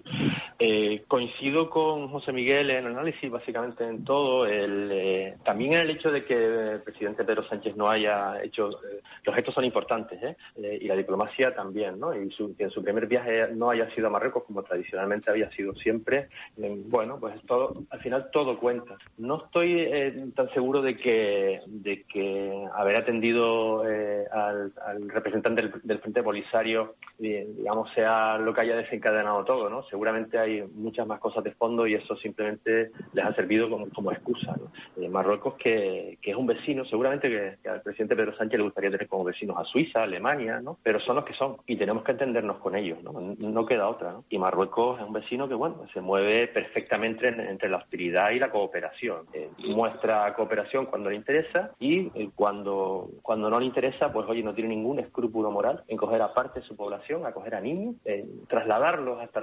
Coincido con José Miguel en el análisis, básicamente en todo. También en el hecho de que el presidente Pedro Sánchez no haya hecho... los gestos son importantes, y la diplomacia también, ¿no? Y que en su primer viaje no haya sido a Marruecos, como tradicionalmente había sido siempre. Bueno, pues al final todo cuenta. No estoy tan seguro de que haber atendido al representante del Frente Polisario, digamos, sea lo que haya desencadenado todo, ¿no? Seguramente hay muchas más cosas de fondo, y eso simplemente les ha servido como excusa, ¿no? Marruecos, que es un vecino, seguramente que al presidente Pedro Sánchez le gustaría tener como vecinos a Suiza, a Alemania, ¿no? Pero son los que son, y tenemos que entendernos con ellos, ¿no? No queda otra, ¿no? Y Marruecos es un vecino que, bueno, se mueve perfectamente entre la hostilidad y la cooperación. Muestra cooperación cuando le interesa, y cuando no le interesa, pues oye, no tiene ningún escrúpulo moral en coger a parte de su población, acoger a niños, trasladarlos hasta la frontera,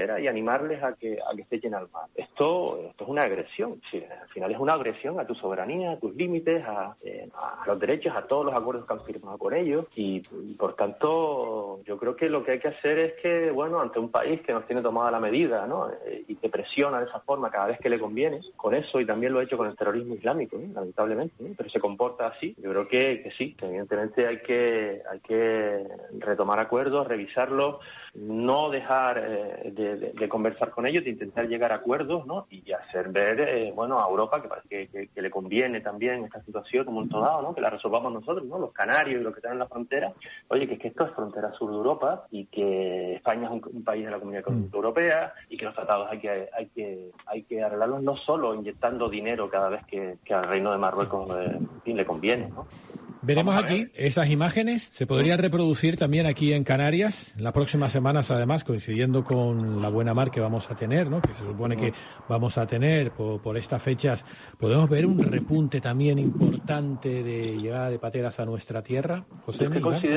frontera y animarles a que se echen al mar. Esto es una agresión, sí, al final es una agresión a tu soberanía, a tus límites, a los derechos, a todos los acuerdos que han firmado con ellos, y por tanto yo creo que lo que hay que hacer es que, bueno, ante un país que nos tiene tomada la medida, ¿no? Y que presiona de esa forma cada vez que le conviene, con eso, y también lo ha hecho con el terrorismo islámico, lamentablemente, pero se comporta así. Yo creo que sí, que evidentemente hay que retomar acuerdos, revisarlos, no dejar de conversar con ellos, de intentar llegar a acuerdos, ¿no? Y hacer ver, bueno, a Europa que parece que le conviene también esta situación en un momento dado, ¿no? Que la resolvamos nosotros, ¿no? Los canarios y los que están en la frontera. Oye, que es que esto es frontera sur de Europa y que España es un país de la Comunidad Económica Europea y que los tratados hay que arreglarlos, no solo inyectando dinero cada vez que al Reino de Marruecos le conviene, ¿no? Veremos aquí esas imágenes. Se podría reproducir también aquí en Canarias en las próximas semanas, además, coincidiendo con la buena mar que vamos a tener, ¿no? Que se supone que vamos a tener por estas fechas. Podemos ver un repunte también importante de llegada de pateras a nuestra tierra. José,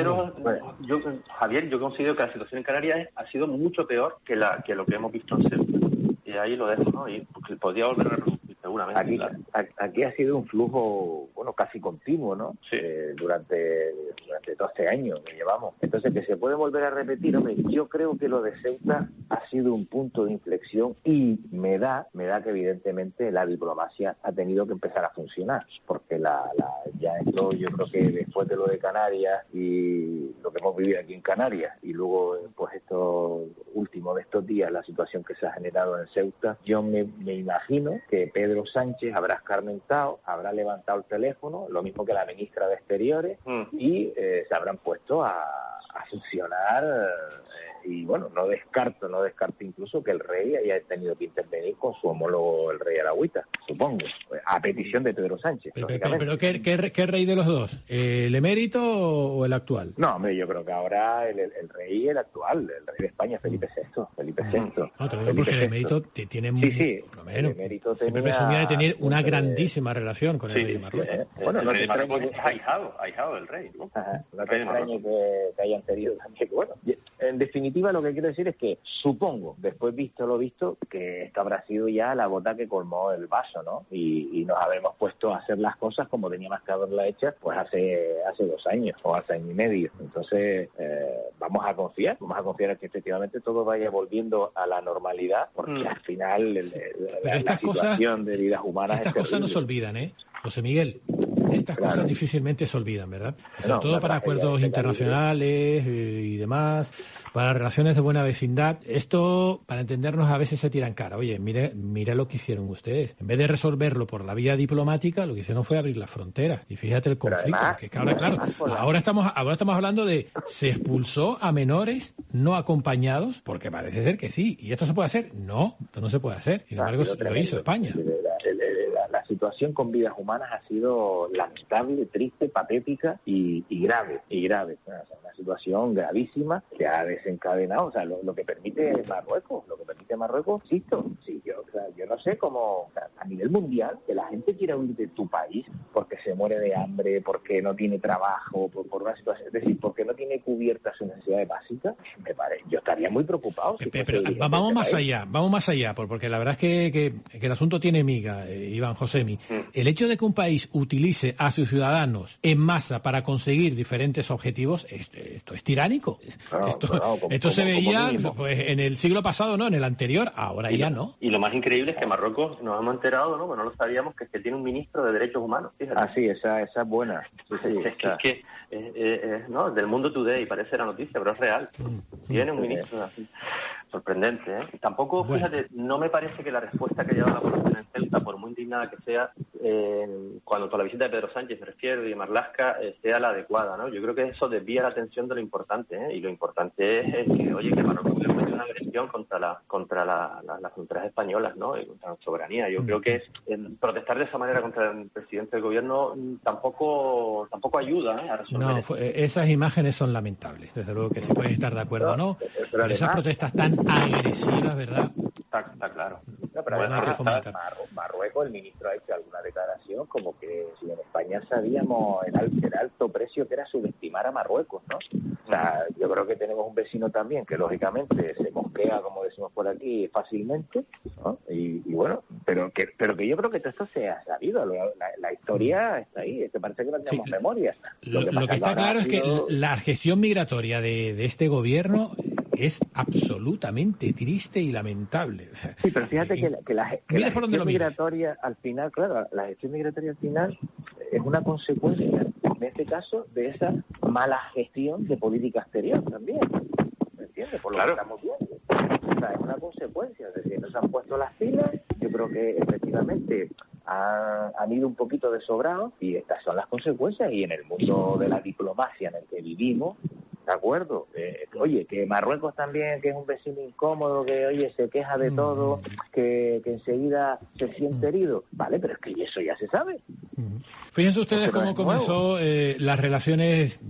Javier, yo considero que la situación en Canarias ha sido mucho peor que lo que hemos visto en Ceuta. Y ahí lo dejo, ¿no? Y porque podría volver a reproducir seguramente. Aquí ha sido un flujo, bueno, casi continuo, ¿no? Sí. Durante 12 años que llevamos. Entonces, que se puede volver a repetir, hombre, yo creo que lo de Ceuta ha sido un punto de inflexión y me da que evidentemente la diplomacia ha tenido que empezar a funcionar, porque ya esto, yo creo que después de lo de Canarias y lo que hemos vivido aquí en Canarias y luego, pues esto último de estos días, la situación que se ha generado en Ceuta, yo me imagino que Pedro Sánchez habrá escarmentado, habrá levantado el teléfono, lo mismo que la ministra de Exteriores, y se habrán puesto a funcionar, y bueno, no descarto incluso que el rey haya tenido que intervenir con su homólogo el rey alauita, supongo, a petición de Pedro Sánchez. Pero ¿qué rey de los dos? ¿El emérito o el actual? No, hombre, yo creo que ahora el rey, el actual, el rey de España, Felipe VI. No, te lo digo porque el emérito tiene por lo menos, siempre presumía de tener una grandísima relación con el rey de Marruecos. Bueno, no te extraño que es ahijado del rey, ¿no? No te extraño que hayan tenido también. Bueno, en definitiva, lo que quiero decir es que supongo, después visto lo visto, que esto habrá sido ya la gota que colmó el vaso, ¿no? Y nos habremos puesto a hacer las cosas como teníamos que haberlas hechas pues hace 2 años o hace año y medio. Entonces, vamos a confiar en que efectivamente todo vaya volviendo a la normalidad, porque al final la situación de vidas humanas estas cosas no se olvidan, José Miguel. Estas cosas difícilmente se olvidan, ¿verdad? Sobre todo para acuerdos internacionales y demás, para relaciones de buena vecindad. Esto, para entendernos, a veces se tira en cara. Oye, mire lo que hicieron ustedes. En vez de resolverlo por la vía diplomática, lo que hicieron fue abrir las fronteras. Y fíjate el conflicto. Ahora estamos hablando de se expulsó a menores no acompañados, porque parece ser que sí. ¿Y esto se puede hacer? No, esto no se puede hacer. Sin embargo, lo hizo España. La situación con vidas humanas ha sido lamentable, triste, patética y grave. O sea, una situación gravísima que ha desencadenado, o sea, lo que permite Marruecos, insisto, sí, yo no sé cómo, a nivel mundial, que la gente quiera huir de tu país porque se muere de hambre, porque no tiene trabajo, por una situación, es decir, porque no tiene cubiertas sus necesidades básicas, me parece, yo estaría muy preocupado. Pero vamos más allá, porque la verdad es que el asunto tiene miga, Iván Josemi. El hecho de que un país utilice a sus ciudadanos en masa para conseguir diferentes objetivos, esto es tiránico. Esto se veía pues, en el siglo pasado, ¿no? En el anterior, ahora ya no. Y lo más increíble es que Marruecos, nos hemos enterado, ¿no? Bueno, no lo sabíamos, que tiene un ministro de Derechos Humanos. Fíjate. Ah, sí, esa es buena. ¿no? Del Mundo Today, parece la noticia, pero es real. Tiene un ministro así. Sorprendente, Tampoco, fíjate, no me parece que la respuesta que ha llevado la población en Ceuta, por muy indignada que sea, cuando la visita de Pedro Sánchez, me refiero, y Marlaska, sea la adecuada, ¿no? Yo creo que eso desvía la atención de lo importante, Y lo importante es que, oye, que Marruecos le cometió una agresión contra las fronteras españolas, ¿no? Y contra la soberanía. Yo creo que protestar de esa manera contra el presidente del gobierno tampoco ayuda, a resolver eso. Esas imágenes son lamentables, desde luego que se puede estar de acuerdo o no, pero esas protestas tan agresivas, ¿verdad? Está claro. No, pero además, Marruecos, el ministro ha hecho alguna declaración como que si en España sabíamos el alto precio que era subestimar a Marruecos, ¿no? O sea, yo creo que tenemos un vecino también que lógicamente se mosquea llega, como decimos por aquí, fácilmente, ¿no? Y bueno, pero que yo creo que esto se ha sabido, la historia está ahí, parece que no tenemos memoria. Lo que está claro es que la gestión migratoria de este gobierno es absolutamente triste y lamentable. O sea, sí, pero fíjate que la gestión migratoria al final, claro, la gestión migratoria al final es una consecuencia, en este caso, de esa mala gestión de política exterior también. ¿Me entiendes? Por lo que estamos viendo. O sea, es una consecuencia, es decir, nos han puesto las pilas, yo creo que efectivamente han ido un poquito de sobrado y estas son las consecuencias, y en el mundo de la diplomacia en el que vivimos, ¿de acuerdo? Oye, que Marruecos también, que es un vecino incómodo, que oye, se queja de todo, que enseguida se siente herido, vale, pero es que eso ya se sabe. Fíjense ustedes cómo comenzó las relaciones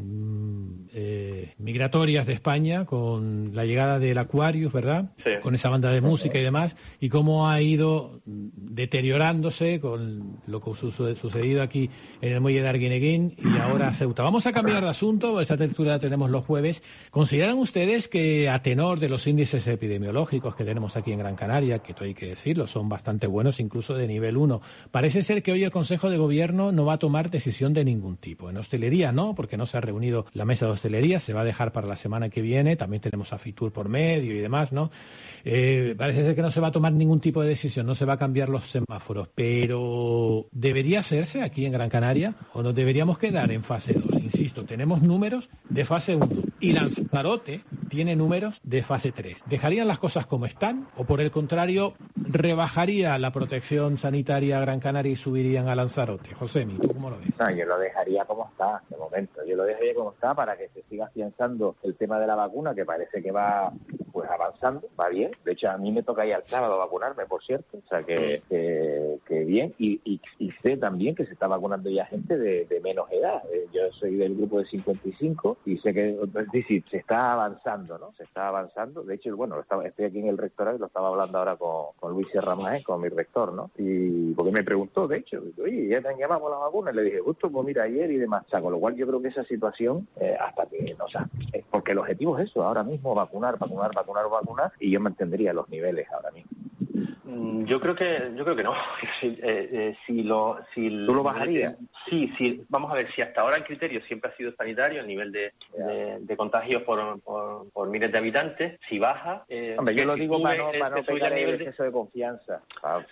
migratorias de España con la llegada del Aquarius, ¿verdad? Sí. Con esa banda de música y demás, y cómo ha ido deteriorándose con lo que sucedido aquí en el muelle de Arguineguín y ahora Ceuta. Vamos a cambiar de asunto, esta tertulia la tenemos los jueves. ¿Consideran ustedes que a tenor de los índices epidemiológicos que tenemos aquí en Gran Canaria, que esto hay que decirlo, son bastante buenos, incluso de nivel 1, parece ser que hoy el Consejo de Gobierno no va a tomar decisión de ningún tipo? En hostelería no, porque no se ha reunido la mesa de hostelería, se va a dejar para la semana que viene, también tenemos a Fitur por medio y demás, ¿no? Parece ser que no se va a tomar ningún tipo de decisión, no se va a cambiar los semáforos, pero ¿debería hacerse aquí en Gran Canaria o nos deberíamos quedar en fase 2? Insisto, tenemos números de fase 1 y Lanzarote tiene números de fase 3. ¿Dejarían las cosas como están o por el contrario rebajaría la protección sanitaria a Gran Canaria y subirían a Lanzarote? Josemi, ¿tú cómo lo ves? No, yo lo dejaría como está de momento, yo lo dejaría como está para que se siga afianzando el tema de la vacuna, que parece que va pues avanzando, va bien. De hecho, a mí me toca ir al sábado a vacunarme, por cierto, o sea que bien, y sé también que se está vacunando ya gente de menos edad. Yo soy del grupo de 55 y sé que se está avanzando, ¿no? Se está avanzando. De hecho, bueno, estoy aquí en el rectorado y lo estaba hablando ahora con Luis Sierra Máez, con mi rector, ¿no? Y porque me preguntó, de hecho, oye, ¿ya te han llamado por la vacuna? Y le dije, justo, pues mira, ayer y demás. O sea, con lo cual yo creo que esa situación, hasta que, o sea, porque el objetivo es eso, ahora mismo vacunar, y yo mantendría los niveles ahora mismo. Yo creo que no. ¿Tú lo bajarías? Sí. Vamos a ver, si hasta ahora el criterio siempre ha sido sanitario, el nivel de contagios por miles de habitantes, si baja... Hombre, yo lo digo para no pegar el exceso de confianza.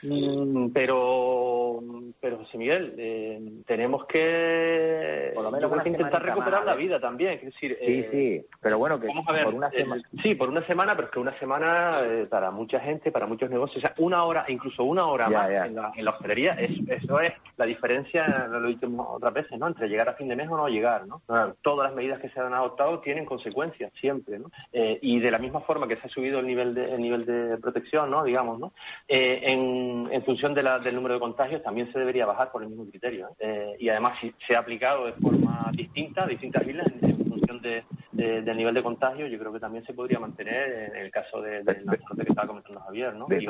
Pero José Miguel, tenemos que... Por lo menos intentar recuperar la vida también. Es decir, sí, pero bueno, que vamos a ver, por una semana. Sí, por una semana, pero es que una semana para mucha gente, para muchos negocios, o sea, una hora, incluso una hora más en la hostelería, eso es la diferencia, lo he dicho otras veces, ¿no? Entre llegar a fin de mes o no llegar, ¿no? Todas las medidas que se han adoptado tienen consecuencias siempre, ¿no? Y de la misma forma que se ha subido el nivel de protección, ¿no? Digamos, ¿no? En función del número de contagios también se debería bajar por el mismo criterio, ¿eh? Y además si se ha aplicado de forma distintas islas en función del nivel de contagio, yo creo que también se podría mantener en el caso de Lanzarote que estaba comentando Javier, ¿no? De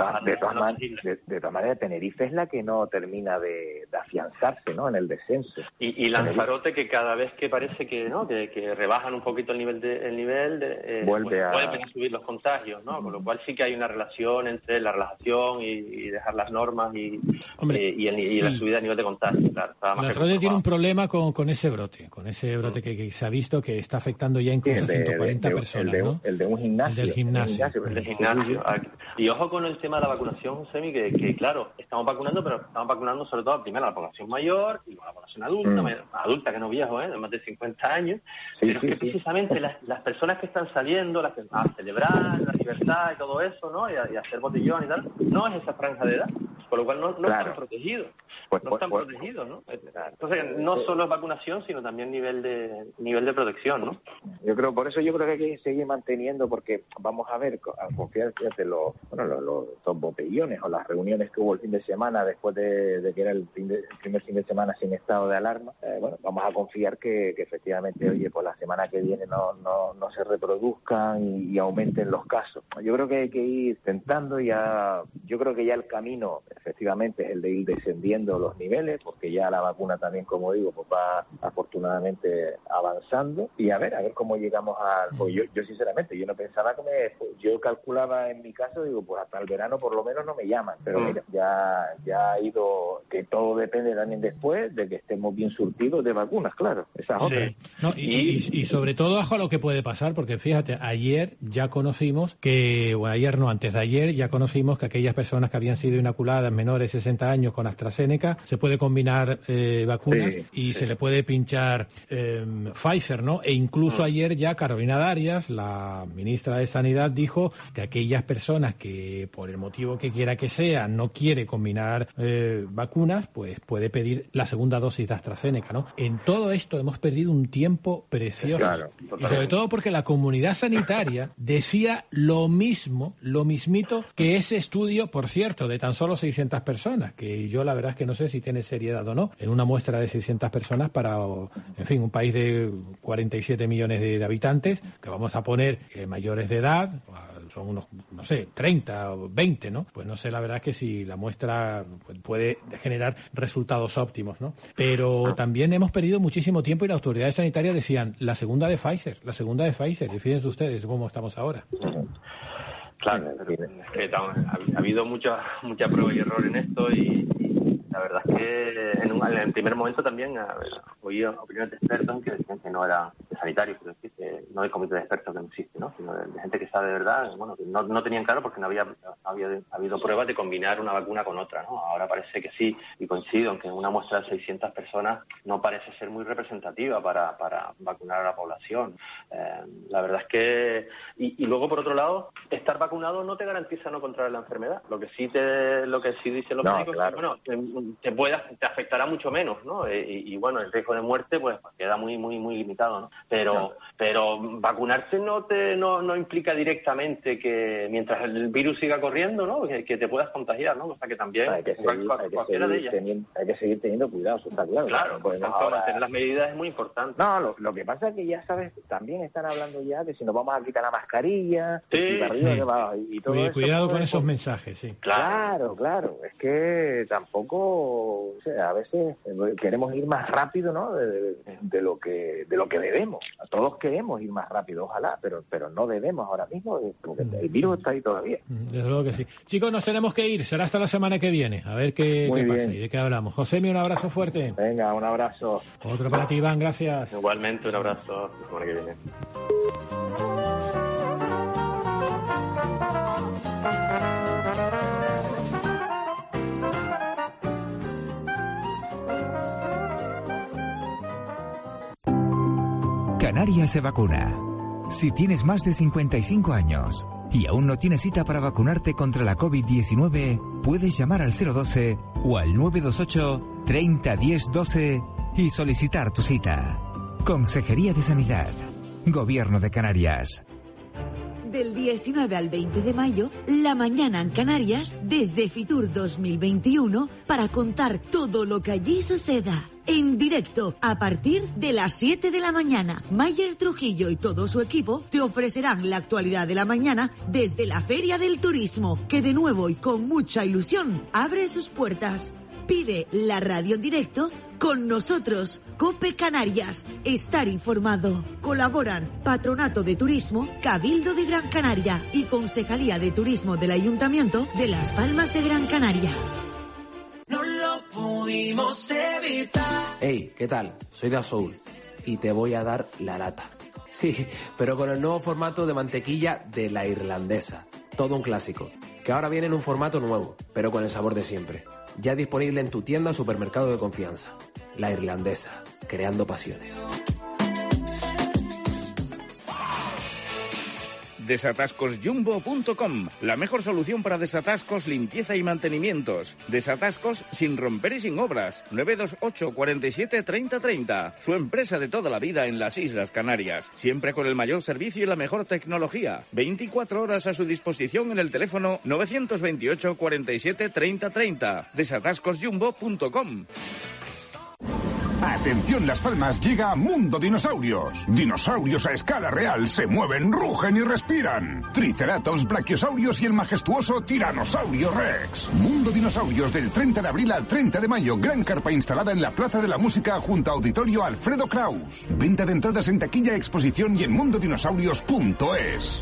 todas maneras, Tenerife es la que no termina de afianzarse, ¿no? En el descenso. Y Lanzarote, que cada vez que parece que no que rebajan un poquito el nivel vuelven a subir los contagios, ¿no? Con lo cual sí que hay una relación entre la relajación y dejar las normas y la subida de nivel de contagio. Claro, Lanzarote tiene un problema con ese brote, que se ha visto que está afectando ya incluso a 140 personas, ¿no? El de un gimnasio. El del gimnasio. Y ojo con el tema de la vacunación, Semi, que claro, estamos vacunando, pero estamos vacunando sobre todo primero a la población mayor y la población adulta, que no viejo, de más de 50 años, pero que precisamente las personas que están saliendo a celebrar la libertad y todo eso, ¿no? Y a hacer botellón y tal, no es esa franja de edad, por lo cual no están protegidos. Están protegidos, ¿no? Entonces, no solo es vacunación, sino también nivel de protección, ¿no? Por eso yo creo que hay que seguir manteniendo, porque vamos a ver, a confiar de los botellones o las reuniones que hubo el fin de semana después de que era el primer fin de semana sin estado de alarma. Vamos a confiar que efectivamente, oye, pues la semana que viene no se reproduzcan y aumenten los casos. Yo creo que hay que ir tentando yo creo que ya el camino efectivamente es el de ir descendiendo los niveles, porque ya la vacuna también, como digo, pues va afortunadamente avanzando, y a ver cómo llegamos al... Pues yo sinceramente, yo no pensaba yo calculaba en mi caso, digo, pues hasta el verano por lo menos no me llaman, pero mira, ya ha ido, que todo depende también después de que estemos bien surtidos de vacunas, claro, esas otras. No, y sobre todo ojo a lo que puede pasar, porque fíjate, ayer ya conocimos que, bueno, ayer no, antes de ayer ya conocimos que aquellas personas que habían sido inoculadas menores de 60 años con AstraZeneca, se puede combinar vacunas y se le puede pinchar Pfizer, ¿no? E incluso ayer ya Carolina Darias, la ministra de Sanidad, dijo que aquellas personas que por el motivo que quiera que sea no quiere combinar vacunas, pues puede pedir la segunda dosis de AstraZeneca, ¿no? En todo esto hemos perdido un tiempo precioso. Claro, y sobre todo porque la comunidad sanitaria decía lo mismito que ese estudio, por cierto, de tan solo 600 personas, que yo la verdad es que no sé si tiene seriedad o no, en una muestra de 600 personas para, en fin, un país de 47 millones de habitantes, que vamos a poner mayores de edad, son unos, no sé, 30 o 20, ¿no? Pues no sé, la verdad es que si la muestra puede generar resultados óptimos, ¿no? Pero también hemos perdido muchísimo tiempo y las autoridades sanitarias decían la segunda de Pfizer, y fíjense ustedes cómo estamos ahora. Claro, ha habido mucha prueba y error en esto, y la verdad es que en el primer momento también oí opiniones de expertos que decían que no era de sanitarios, pero decir, que no hay comité de expertos que no existe, ¿no? Sino de gente que sabe de verdad, bueno, que no tenían claro porque no había habido pruebas de combinar una vacuna con otra, ¿no? Ahora parece que sí, y coincido en que una muestra de 600 personas no parece ser muy representativa para vacunar a la población. La verdad es que... Y luego, por otro lado, estar vacunado no te garantiza no contraer la enfermedad. Lo que sí dicen los médicos, claro, es que, bueno, te afectará mucho menos, ¿no? Y bueno, el riesgo de muerte pues queda muy limitado, ¿no? Pero vacunarse no implica directamente que mientras el virus siga corriendo, ¿no? Que te puedas contagiar, ¿no? O sea que también hay que seguir teniendo cuidado, eso está claro. Claro, por tanto, mantener las medidas es muy importante. No, lo que pasa es que ya sabes, también están hablando ya de si nos vamos a quitar la mascarilla, y para arriba, y todo eso. Cuidado con esos mensajes, sí. Claro, es que tampoco, o sea, a veces queremos ir más rápido, ¿no? De lo que debemos. Todos queremos ir más rápido, ojalá, pero no debemos ahora mismo, porque el virus está ahí todavía. Desde luego que sí. Chicos, nos tenemos que ir, será hasta la semana que viene, a ver qué pasa y de qué hablamos. Josemi, un abrazo fuerte. Venga, un abrazo. Otro para ti, Iván, gracias. Igualmente, un abrazo, la semana que viene. Canarias se vacuna. Si tienes más de 55 años y aún no tienes cita para vacunarte contra la COVID-19, puedes llamar al 012 o al 928 30 10 12 y solicitar tu cita. Consejería de Sanidad. Gobierno de Canarias. Del 19 al 20 de mayo, La Mañana en Canarias, desde Fitur 2021, para contar todo lo que allí suceda. En directo, a partir de las 7 de la mañana, Mayer Trujillo y todo su equipo te ofrecerán la actualidad de la mañana desde la Feria del Turismo, que de nuevo y con mucha ilusión abre sus puertas. Pide la radio en directo con nosotros, COPE Canarias. Estar informado. Colaboran Patronato de Turismo, Cabildo de Gran Canaria y Concejalía de Turismo del Ayuntamiento de Las Palmas de Gran Canaria. No lo pudimos evitar. Hey, ¿qué tal? Soy Da Soul y te voy a dar la lata. Sí, pero con el nuevo formato de mantequilla de La Irlandesa. Todo un clásico, que ahora viene en un formato nuevo, pero con el sabor de siempre. Ya disponible en tu tienda o supermercado de confianza. La Irlandesa, creando pasiones. Desatascosjumbo.com, la mejor solución para desatascos, limpieza y mantenimientos. Desatascos sin romper y sin obras. 928 47 30 30. Su empresa de toda la vida en las Islas Canarias. Siempre con el mayor servicio y la mejor tecnología. 24 horas a su disposición en el teléfono 928 47 30 30. Desatascosjumbo.com. Atención Las Palmas, llega Mundo Dinosaurios. Dinosaurios a escala real se mueven, rugen y respiran. Triceratops, brachiosaurios y el majestuoso Tiranosaurio Rex. Mundo Dinosaurios del 30 de abril al 30 de mayo. Gran carpa instalada en la Plaza de la Música junto a Auditorio Alfredo Kraus. Venta de entradas en taquilla, exposición y en mundodinosaurios.es.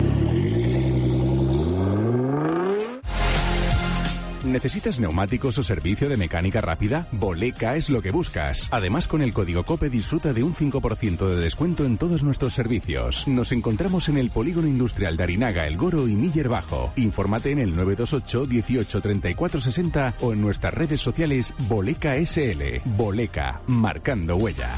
¿Necesitas neumáticos o servicio de mecánica rápida? Boleca es lo que buscas. Además, con el código COPE disfruta de un 5% de descuento en todos nuestros servicios. Nos encontramos en el Polígono Industrial de Arinaga, El Goro y Miller Bajo. Infórmate en el 928 18 34 60 o en nuestras redes sociales Boleca SL. Boleca, marcando huella.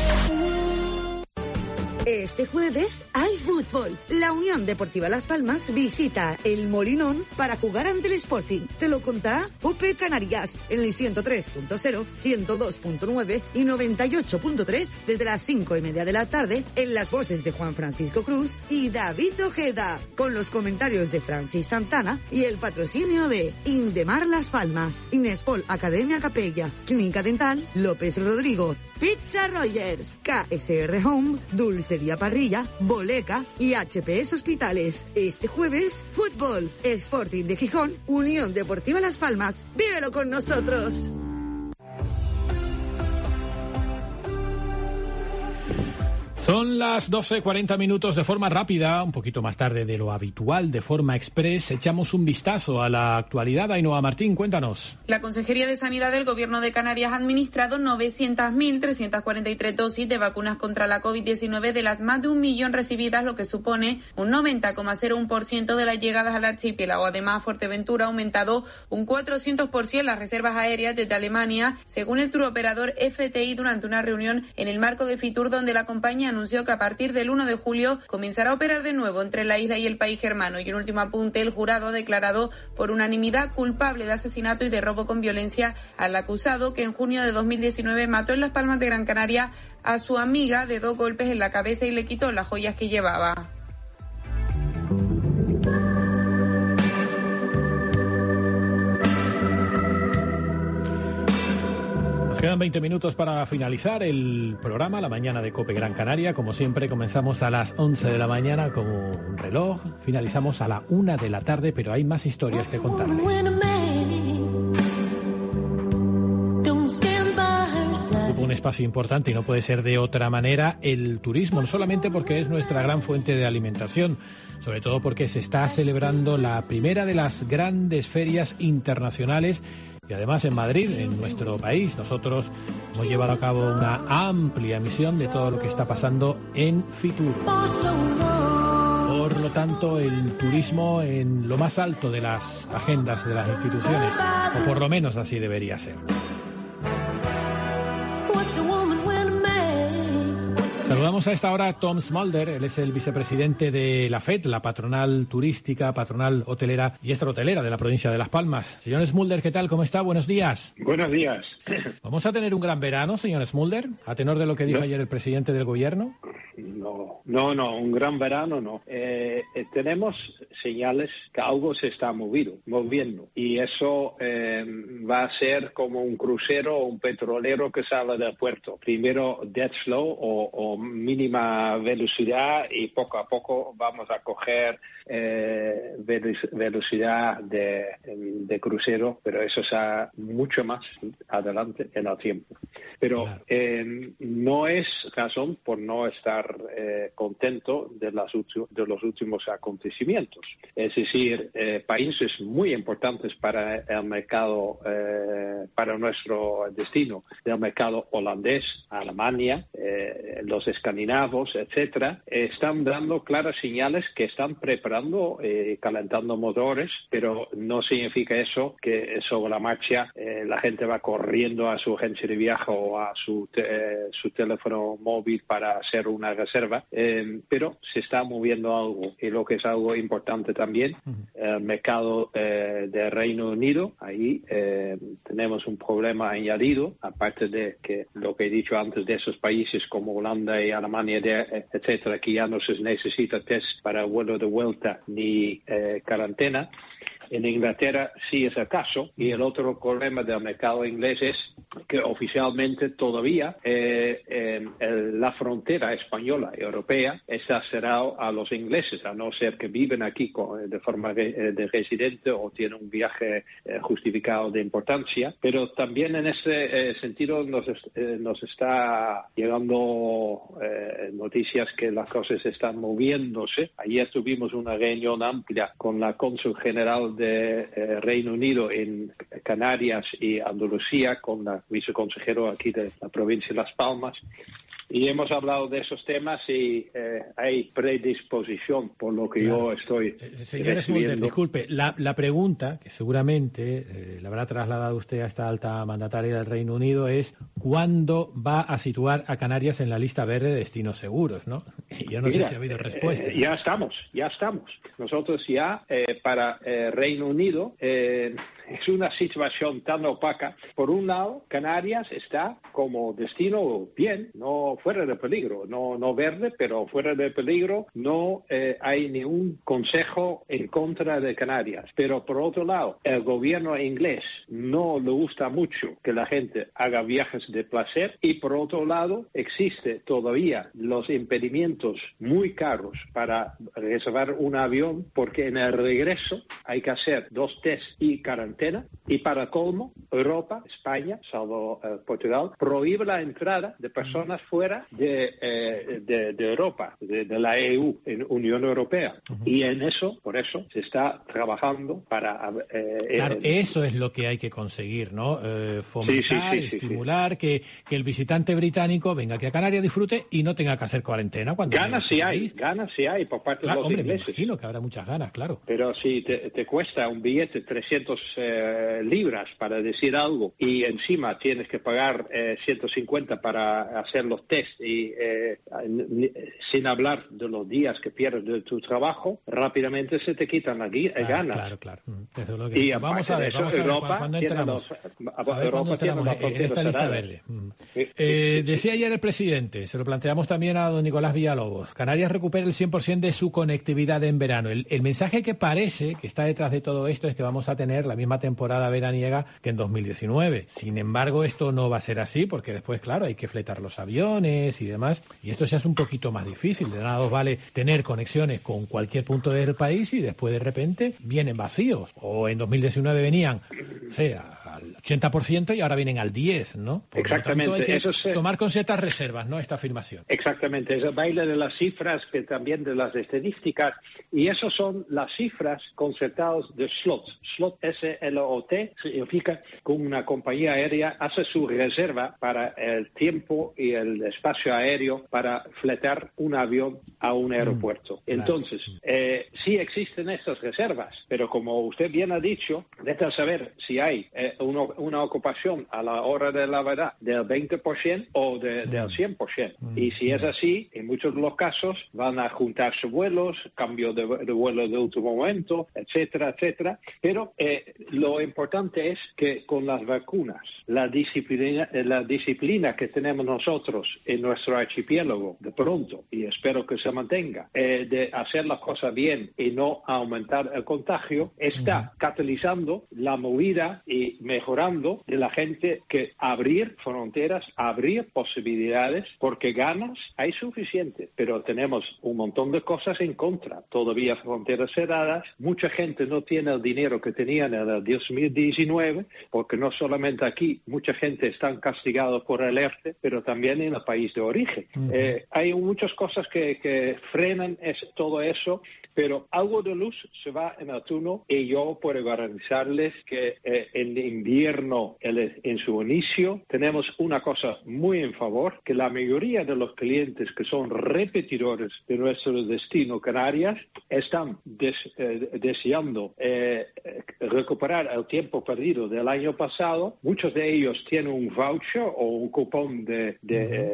Este jueves hay fútbol. La Unión Deportiva Las Palmas visita el Molinón para jugar ante el Sporting. Te lo contará OPE Canarias en el 103.0, 102.9 y 98.3 desde las 5:30 de la tarde en las voces de Juan Francisco Cruz y David Ojeda, con los comentarios de Francis Santana y el patrocinio de Indemar Las Palmas, Inespol Academia Capella, Clínica Dental López Rodrigo, Pizza Rogers, KSR Home, Dulcería Parrilla, Boleca y HPS Hospitales. Este jueves, fútbol, Sporting de Gijón, Unión Deportiva Las Palmas. ¡Vívelo con nosotros! Son las 12:40 minutos. De forma rápida, un poquito más tarde de lo habitual, de forma express, echamos un vistazo a la actualidad. Ainhoa Martín, cuéntanos. La Consejería de Sanidad del Gobierno de Canarias ha administrado 900.343 dosis de vacunas contra la COVID-19 de las más de 1 millón recibidas, lo que supone un 90,01% de las llegadas al archipiélago. Además, Fuerteventura ha aumentado un 400% las reservas aéreas desde Alemania, según el turoperador FTI durante una reunión en el marco de Fitur, donde la compañía anunció que a partir del 1 de julio comenzará a operar de nuevo entre la isla y el país germano. Y en último apunte, el jurado ha declarado por unanimidad culpable de asesinato y de robo con violencia al acusado que en junio de 2019 mató en Las Palmas de Gran Canaria a su amiga de 2 golpes en la cabeza y le quitó las joyas que llevaba. Quedan 20 minutos para finalizar el programa, la mañana de COPE Gran Canaria. Como siempre, comenzamos a las 11 de la mañana como un reloj, finalizamos a la 1 de la tarde, pero hay más historias que contarles. Un espacio importante y no puede ser de otra manera el turismo, no solamente porque es nuestra gran fuente de alimentación, sobre todo porque se está celebrando la primera de las grandes ferias internacionales. Y además en Madrid, en nuestro país, nosotros hemos llevado a cabo una amplia emisión de todo lo que está pasando en Fitur. Por lo tanto, el turismo en lo más alto de las agendas de las instituciones, o por lo menos así debería ser. Saludamos a esta hora a Tom Smulder. Él es el vicepresidente de la FED, la patronal turística, patronal hotelera y extrahotelera de la provincia de Las Palmas. Señor Smulder, ¿qué tal? ¿Cómo está? Buenos días. Buenos días. ¿Vamos a tener un gran verano, señor Smulder, a tenor de lo que dijo ayer el presidente del gobierno? No, un gran verano no. Tenemos señales que algo se está moviendo y eso va a ser como un crucero o un petrolero que sale del puerto. Primero dead slow o mínima velocidad y poco a poco vamos a coger velocidad de crucero, pero eso está mucho más adelante en el tiempo. Pero claro, no es razón por no estar contento de los últimos acontecimientos. Es decir, países muy importantes para el mercado, para nuestro destino, del mercado holandés, Alemania, los escandinavos, etcétera, están dando claras señales que están preparando, calentando motores, pero no significa eso que sobre la marcha la gente va corriendo a su agencia de viaje o a su teléfono móvil para hacer una reserva, pero se está moviendo algo, y lo que es algo importante también, el mercado del Reino Unido. Ahí tenemos un problema añadido, aparte de que lo que he dicho antes de esos países como Holanda y Alemania, etcétera, que ya no se necesita test para el vuelo de vuelta ni cuarentena. En Inglaterra sí es el caso, y el otro problema del mercado inglés es que oficialmente todavía la frontera española y europea está cerrada a los ingleses, a no ser que viven aquí de forma de residente o tienen un viaje justificado de importancia. Pero también en ese sentido nos está llegando noticias que las cosas están moviéndose. Ayer tuvimos una reunión amplia con la cónsul general de Reino Unido en Canarias y Andalucía, con la viceconsejero aquí de la provincia de Las Palmas, y hemos hablado de esos temas y hay predisposición por lo que yo estoy Señor Smulders, disculpe, la pregunta que seguramente le habrá trasladado usted a esta alta mandataria del Reino Unido es ¿cuándo va a situar a Canarias en la lista verde de destinos seguros, ¿no? Y yo no sé si ha habido respuesta. Ya estamos. Nosotros ya para Reino Unido es una situación tan opaca. Por un lado, Canarias está como destino bien, no fuera de peligro, no verde, pero fuera de peligro. No hay ningún consejo en contra de Canarias. Pero por otro lado, el gobierno inglés no le gusta mucho que la gente haga viajes de placer, y por otro lado existe todavía los impedimentos muy caros para reservar un avión, porque en el regreso hay que hacer 2 test y cuarentena, y para colmo, Europa, España, salvo Portugal, prohíbe la entrada de personas fuera de Europa, de la EU, en Unión Europea. Y por eso se está trabajando para... claro, eso es lo que hay que conseguir, ¿no? Fomentar, estimular que el visitante británico venga aquí a Canarias, disfrute y no tenga que hacer cuarentena. Ganas sí hay por parte de los ingleses. Me imagino que habrá muchas ganas, claro. Pero si te cuesta un billete 300 libras para decir algo, y encima tienes que pagar 150 para hacer los test, y sin hablar de los días que pierdes de tu trabajo, rápidamente se te quitan aquí ganas. Claro. Desde luego que y vamos a ver Europa tiene la esta lista verde. Decía ayer el presidente, se lo planteamos también a don Nicolás Villalobos, Canarias recupera el 100% de su conectividad en verano. El mensaje que parece que está detrás de todo esto es que vamos a tener la misma temporada veraniega que en 2019. Sin embargo, esto no va a ser así, porque después, claro, hay que fletar los aviones y demás, y esto ya es un poquito más difícil. De nada os vale tener conexiones con cualquier punto del país y después de repente vienen vacíos, o en 2019 venían, o sea, al 80% y ahora vienen al 10%, ¿no? Exactamente. Lo tanto, hay que tomar con ciertas reservas, ¿no?, esta afirmación. Exactamente. Es el baile de las cifras, que también de las estadísticas, y eso son las cifras concertadas de slots. Slot, S-L-O-T, significa que una compañía aérea hace su reserva para el tiempo y el espacio aéreo para fletar un avión a un aeropuerto. Entonces, sí existen estas reservas, pero como usted bien ha dicho, necesita saber si hay una ocupación a la hora de la verdad del 20% o del 100%. Y si es así, en muchos de los casos van a juntarse vuelos, cambio de vuelo de último momento, etcétera, etcétera. Pero lo importante es que con las vacunas, la disciplina que tenemos nosotros en nuestro archipiélago, de pronto, y espero que se mantenga, de hacer las cosas bien y no aumentar el contagio, está catalizando la movida y mejorando de la gente, que abrir fronteras, abrir posibilidades, porque ganas hay suficiente, pero tenemos un montón de cosas en contra. Todavía fronteras cerradas, mucha gente no tiene el dinero que tenían en el 2019, porque no solamente aquí, mucha gente está castigada por el ERTE, pero también en el país de origen. Hay muchas cosas que frenan todo eso, pero algo de luz se va en el túnel, y yo puedo garantizarles que en invierno, en su inicio, tenemos una cosa muy en favor, que la mayoría de los clientes que son repetidores de nuestro destino Canarias están deseando recuperar el tiempo perdido del año pasado. Muchos de ellos tienen un voucher o un cupón de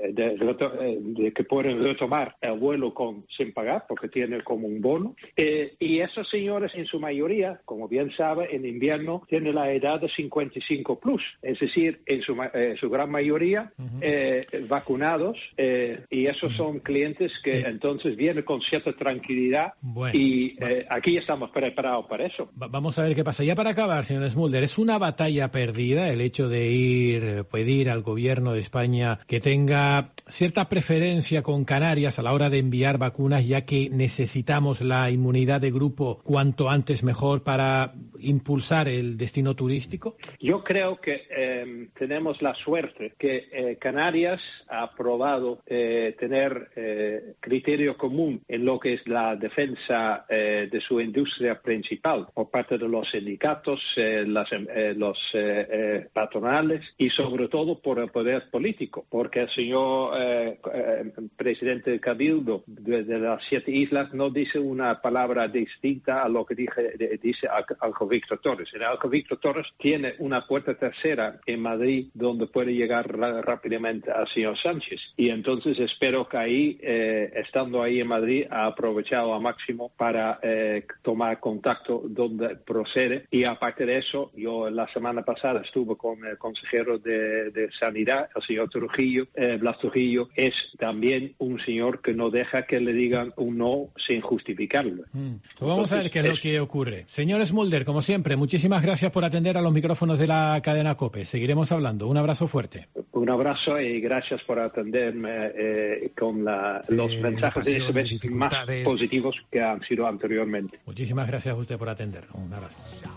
de que pueden retomar el vuelo sin pagar, porque tienen como un bono. Y esos señores, en su mayoría, como bien sabe, en invierno tienen la edad de 55 plus, es decir, en su gran mayoría vacunados, y esos son clientes que entonces vienen con cierta tranquilidad. Bueno, y aquí estamos preparados para eso. Vamos a ver qué pasa. Ya para acabar, señor Smulder, ¿es una batalla perdida el hecho de pedir al gobierno de España que tenga cierta preferencia con Canarias a la hora de enviar vacunas, ya que necesitamos la inmunidad de grupo cuanto antes mejor para impulsar el destino turístico? Yo creo que tenemos la suerte que Canarias ha aprobado tener criterio común en lo que es la defensa de su industria principal por parte de los sindicatos, los patronales y sobre todo por el poder político, porque el señor presidente del Cabildo de las 7 islas no dice una palabra distinta a lo que dice Ángel Víctor Torres. El Ángel Víctor Torres tiene una puerta tercera en Madrid donde puede llegar rápidamente al señor Sánchez, y entonces espero que ahí, estando ahí en Madrid, ha aprovechado al máximo para tomar contacto donde procede. Y aparte de eso, yo la semana pasada estuve con el consejero de Sanidad, el señor Trujillo, Blas Trujillo. Es también un señor que no deja que le digan un no sin justificarlo. Pues vamos a ver qué es lo que ocurre. Señor Smulder, como siempre, muchísimas gracias por atender a los micrófonos de la cadena COPE. Seguiremos hablando. Un abrazo fuerte. Un abrazo y gracias por atenderme con los mensajes de SMS más positivos que han sido anteriormente. Muchísimas gracias a usted por atender. Un abrazo.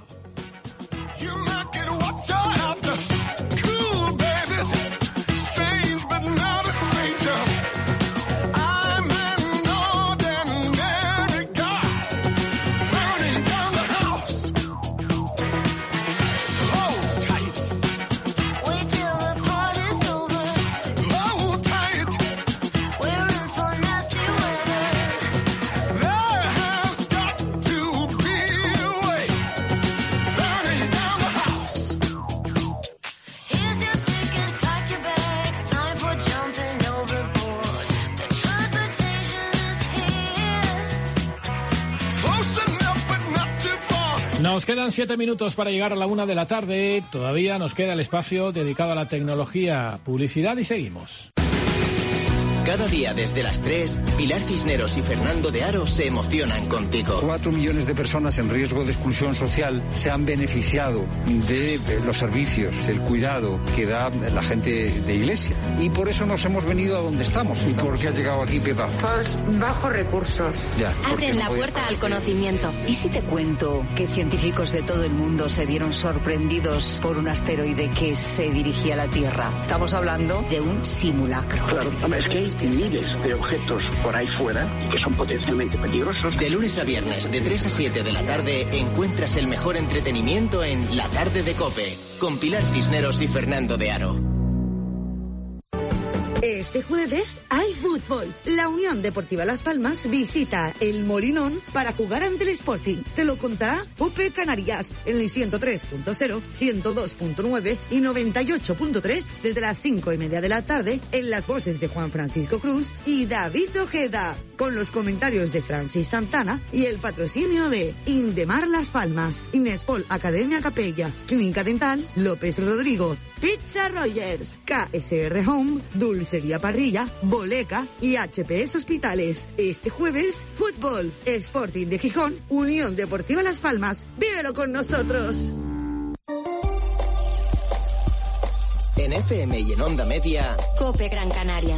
Nos quedan 7 minutos para llegar a la 1 de la tarde. Todavía nos queda el espacio dedicado a la tecnología, publicidad y seguimos. Cada día desde las 3, Pilar Cisneros y Fernando de Aro se emocionan contigo. 4 millones de personas en riesgo de exclusión social se han beneficiado de los servicios, el cuidado que da la gente de Iglesia. Y por eso nos hemos venido a donde estamos. ¿Y por qué has llegado aquí, Pepa? Bajos recursos. Ya. Abren la puerta al conocimiento. ¿Y si te cuento que científicos de todo el mundo se vieron sorprendidos por un asteroide que se dirigía a la Tierra? Estamos hablando de un simulacro. Claro, es que hay miles de objetos por ahí fuera que son potencialmente peligrosos. De lunes a viernes, de 3 a 7 de la tarde, encuentras el mejor entretenimiento en La Tarde de COPE, con Pilar Cisneros y Fernando de Aro. Este jueves hay fútbol. La Unión Deportiva Las Palmas visita el Molinón para jugar ante el Sporting. Te lo contará COPE Canarias en el 103.0, 102.9 y 98.3 desde las 5:30 de la tarde, en las voces de Juan Francisco Cruz y David Ojeda, con los comentarios de Francis Santana y el patrocinio de Indemar Las Palmas, Inespol Academia Capella, Clínica Dental López Rodrigo, Pizza Rogers, KSR Home, Dulcería Parrilla, Boleca y HPS Hospitales. Este jueves, fútbol, Sporting de Gijón, Unión Deportiva Las Palmas. ¡Vívelo con nosotros! En FM y en Onda Media, COPE Gran Canaria.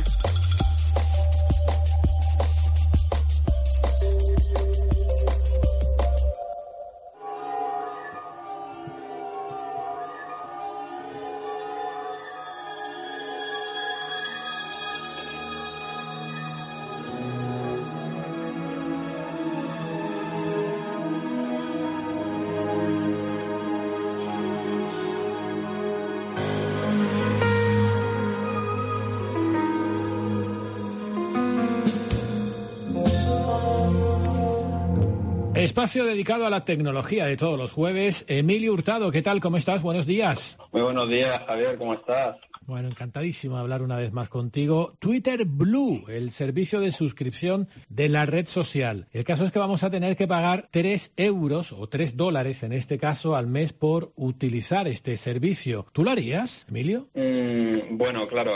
Espacio dedicado a la tecnología de todos los jueves. Emilio Hurtado, ¿qué tal? ¿Cómo estás? Buenos días. Muy buenos días, Javier, ¿cómo estás? Bueno, encantadísimo de hablar una vez más contigo. Twitter Blue, el servicio de suscripción de la red social. El caso es que vamos a tener que pagar 3 euros o $3 en este caso al mes por utilizar este servicio. ¿Tú lo harías, Emilio? Bueno, claro,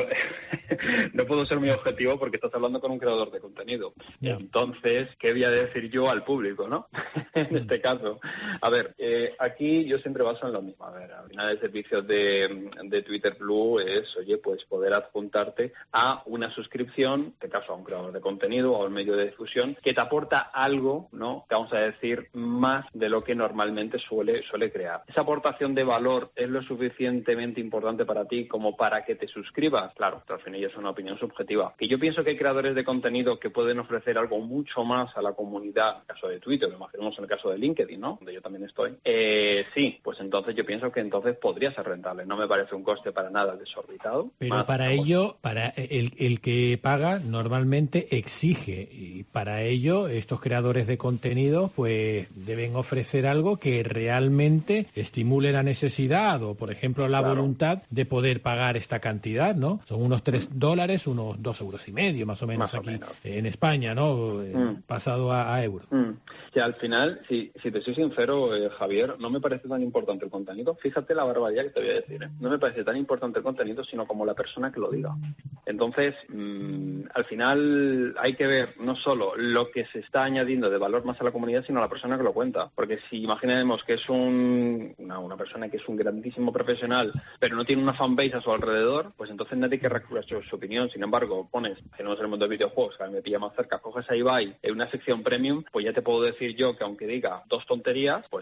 no puedo ser muy objetivo porque estás hablando con un creador de contenido. Yeah. Entonces, ¿qué voy a decir yo al público, no? En este caso. A ver, aquí yo siempre baso en lo mismo. A ver, al final el servicio de Twitter Blue es, oye, pues poder adjuntarte a una suscripción, en este caso a un creador de contenido o a un medio de difusión, que te aporta algo, ¿no? Que vamos a decir, más de lo que normalmente suele crear. Esa aportación de valor es lo suficientemente importante para ti como para que te suscribas. Claro, al final es una opinión subjetiva. Que yo pienso que hay creadores de contenido que pueden ofrecer algo mucho más a la comunidad, en el caso de Twitter, lo imaginamos en el caso de LinkedIn, ¿no? Donde yo también estoy. Sí, pues entonces yo pienso que entonces podría ser rentable. No me parece un coste para nada desorbitado. Pero para ello, para el que paga normalmente exige, y para ello estos creadores de contenido pues deben ofrecer algo que realmente estimule la necesidad o, por ejemplo, la voluntad de poder pagar esta cantidad, ¿no? Son unos $3, unos 2,5 euros más o menos aquí en España, ¿no? Pasado a euros. Que al final, si te soy sincero, Javier, no me parece tan importante el contenido. Fíjate la barbaridad que te voy a decir, ¿eh? No me parece tan importante el contenido, sino como la persona que lo diga. Entonces, al final hay que ver no solo lo que se está añadiendo de valor más a la comunidad, sino a la persona que lo cuenta. Porque si imaginemos que es una persona que es un grandísimo profesional, pero no tiene una fanbase a su alrededor, pues entonces nadie que recurrir a su opinión. Sin embargo, pones, que no es el mundo de videojuegos, que a mí me pilla más cerca, coges a Ibai en una sección premium, pues ya te puedo decir yo que aunque diga 2 tonterías, pues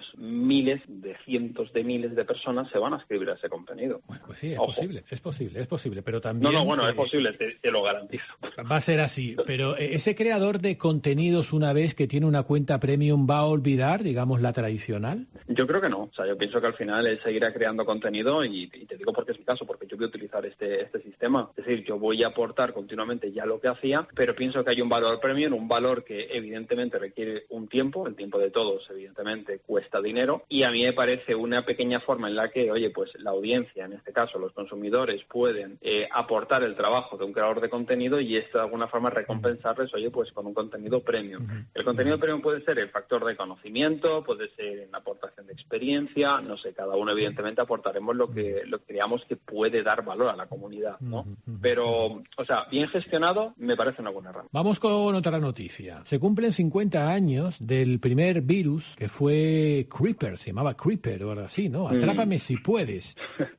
cientos de miles de personas se van a escribir a ese contenido. Bueno, pues sí, es posible, pero también... No, es posible, te lo garantizo. Va a ser así, pero ese creador de contenidos, una vez que tiene una cuenta premium, ¿va a olvidar, digamos, la tradicional? Yo creo que no. O sea, yo pienso que al final él seguirá creando contenido y te digo porque es mi caso, porque yo voy a utilizar este sistema. Es decir, yo voy a aportar continuamente ya lo que hacía, pero pienso que hay un valor premium, un valor que evidentemente requiere un tiempo, el tiempo de todos evidentemente cuesta dinero, y a mí me parece una pequeña forma en la que, oye, pues la audiencia, en este caso los consumidores, pueden aportar el trabajo de un creador de contenido y esto de alguna forma recompensarles, oye, pues con un contenido premium. El contenido premium puede ser el factor de conocimiento, puede ser en aportación de experiencia, no sé, cada uno evidentemente aportaremos lo que creamos que puede dar valor a la comunidad, ¿no? Pero, o sea, bien gestionado me parece una buena herramienta. Vamos con otra noticia. Se cumplen 50 años del primer virus que fue Creeper, se llamaba Creeper o algo así, ¿no? Atrápame si puedes.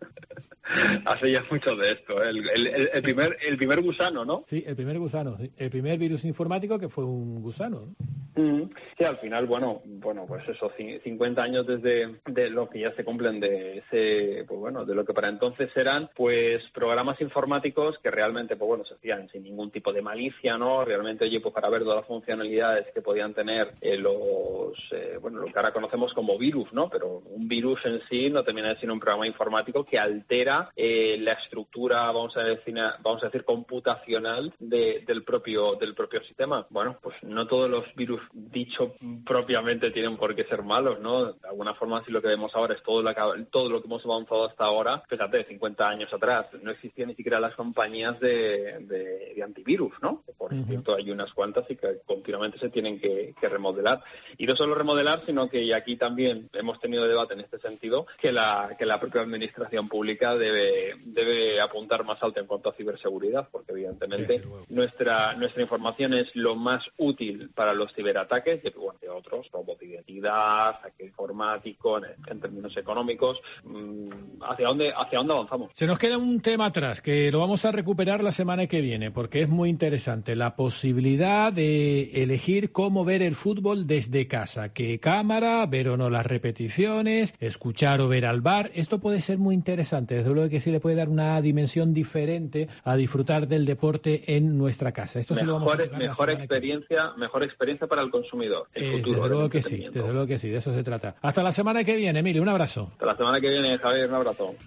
Hace ya mucho de esto, ¿eh? El primer gusano, ¿no? Sí, el primer gusano, sí. El primer virus informático que fue un gusano, ¿no? Sí, al final, bueno, pues eso, 50 años desde de lo que ya se cumplen de ese, pues bueno, de lo que para entonces eran, pues programas informáticos que realmente, pues bueno, se hacían sin ningún tipo de malicia, ¿no? Realmente, oye, pues para ver todas las funcionalidades que podían tener lo que ahora conocemos como virus, ¿no? Pero un virus en sí no termina de ser un programa informático que altera la estructura, vamos a decir computacional del propio sistema. Bueno, pues no todos los virus dicho propiamente tienen por qué ser malos, ¿no? De alguna forma, si lo que vemos ahora es todo lo que hemos avanzado hasta ahora, fíjate, 50 años atrás no existían ni siquiera las compañías de antivirus, ¿no? Por cierto, hay unas cuantas y que continuamente se tienen que remodelar. Y no solo remodelar, sino que aquí también hemos tenido debate en este sentido, que la propia administración pública debe apuntar más alto en cuanto a ciberseguridad, porque evidentemente nuestra información es lo más útil para los ciberataques, de otros, robo de identidad, saqueo informático, en términos económicos. ¿Hacia dónde avanzamos? Se nos queda un tema atrás, que lo vamos a recuperar la semana que viene, porque es muy interesante. La posibilidad de elegir cómo ver el fútbol desde casa. ¿Qué cámara? ¿Ver o no las repeticiones? ¿Escuchar o ver al VAR? Esto puede ser muy interesante. Desde luego que sí le puede dar una dimensión diferente a disfrutar del deporte en nuestra casa. Esto mejor experiencia para el consumidor. El futuro. Desde luego que sí, de eso se trata. Hasta la semana que viene, Emilio, un abrazo. Hasta la semana que viene, Javier, un abrazo.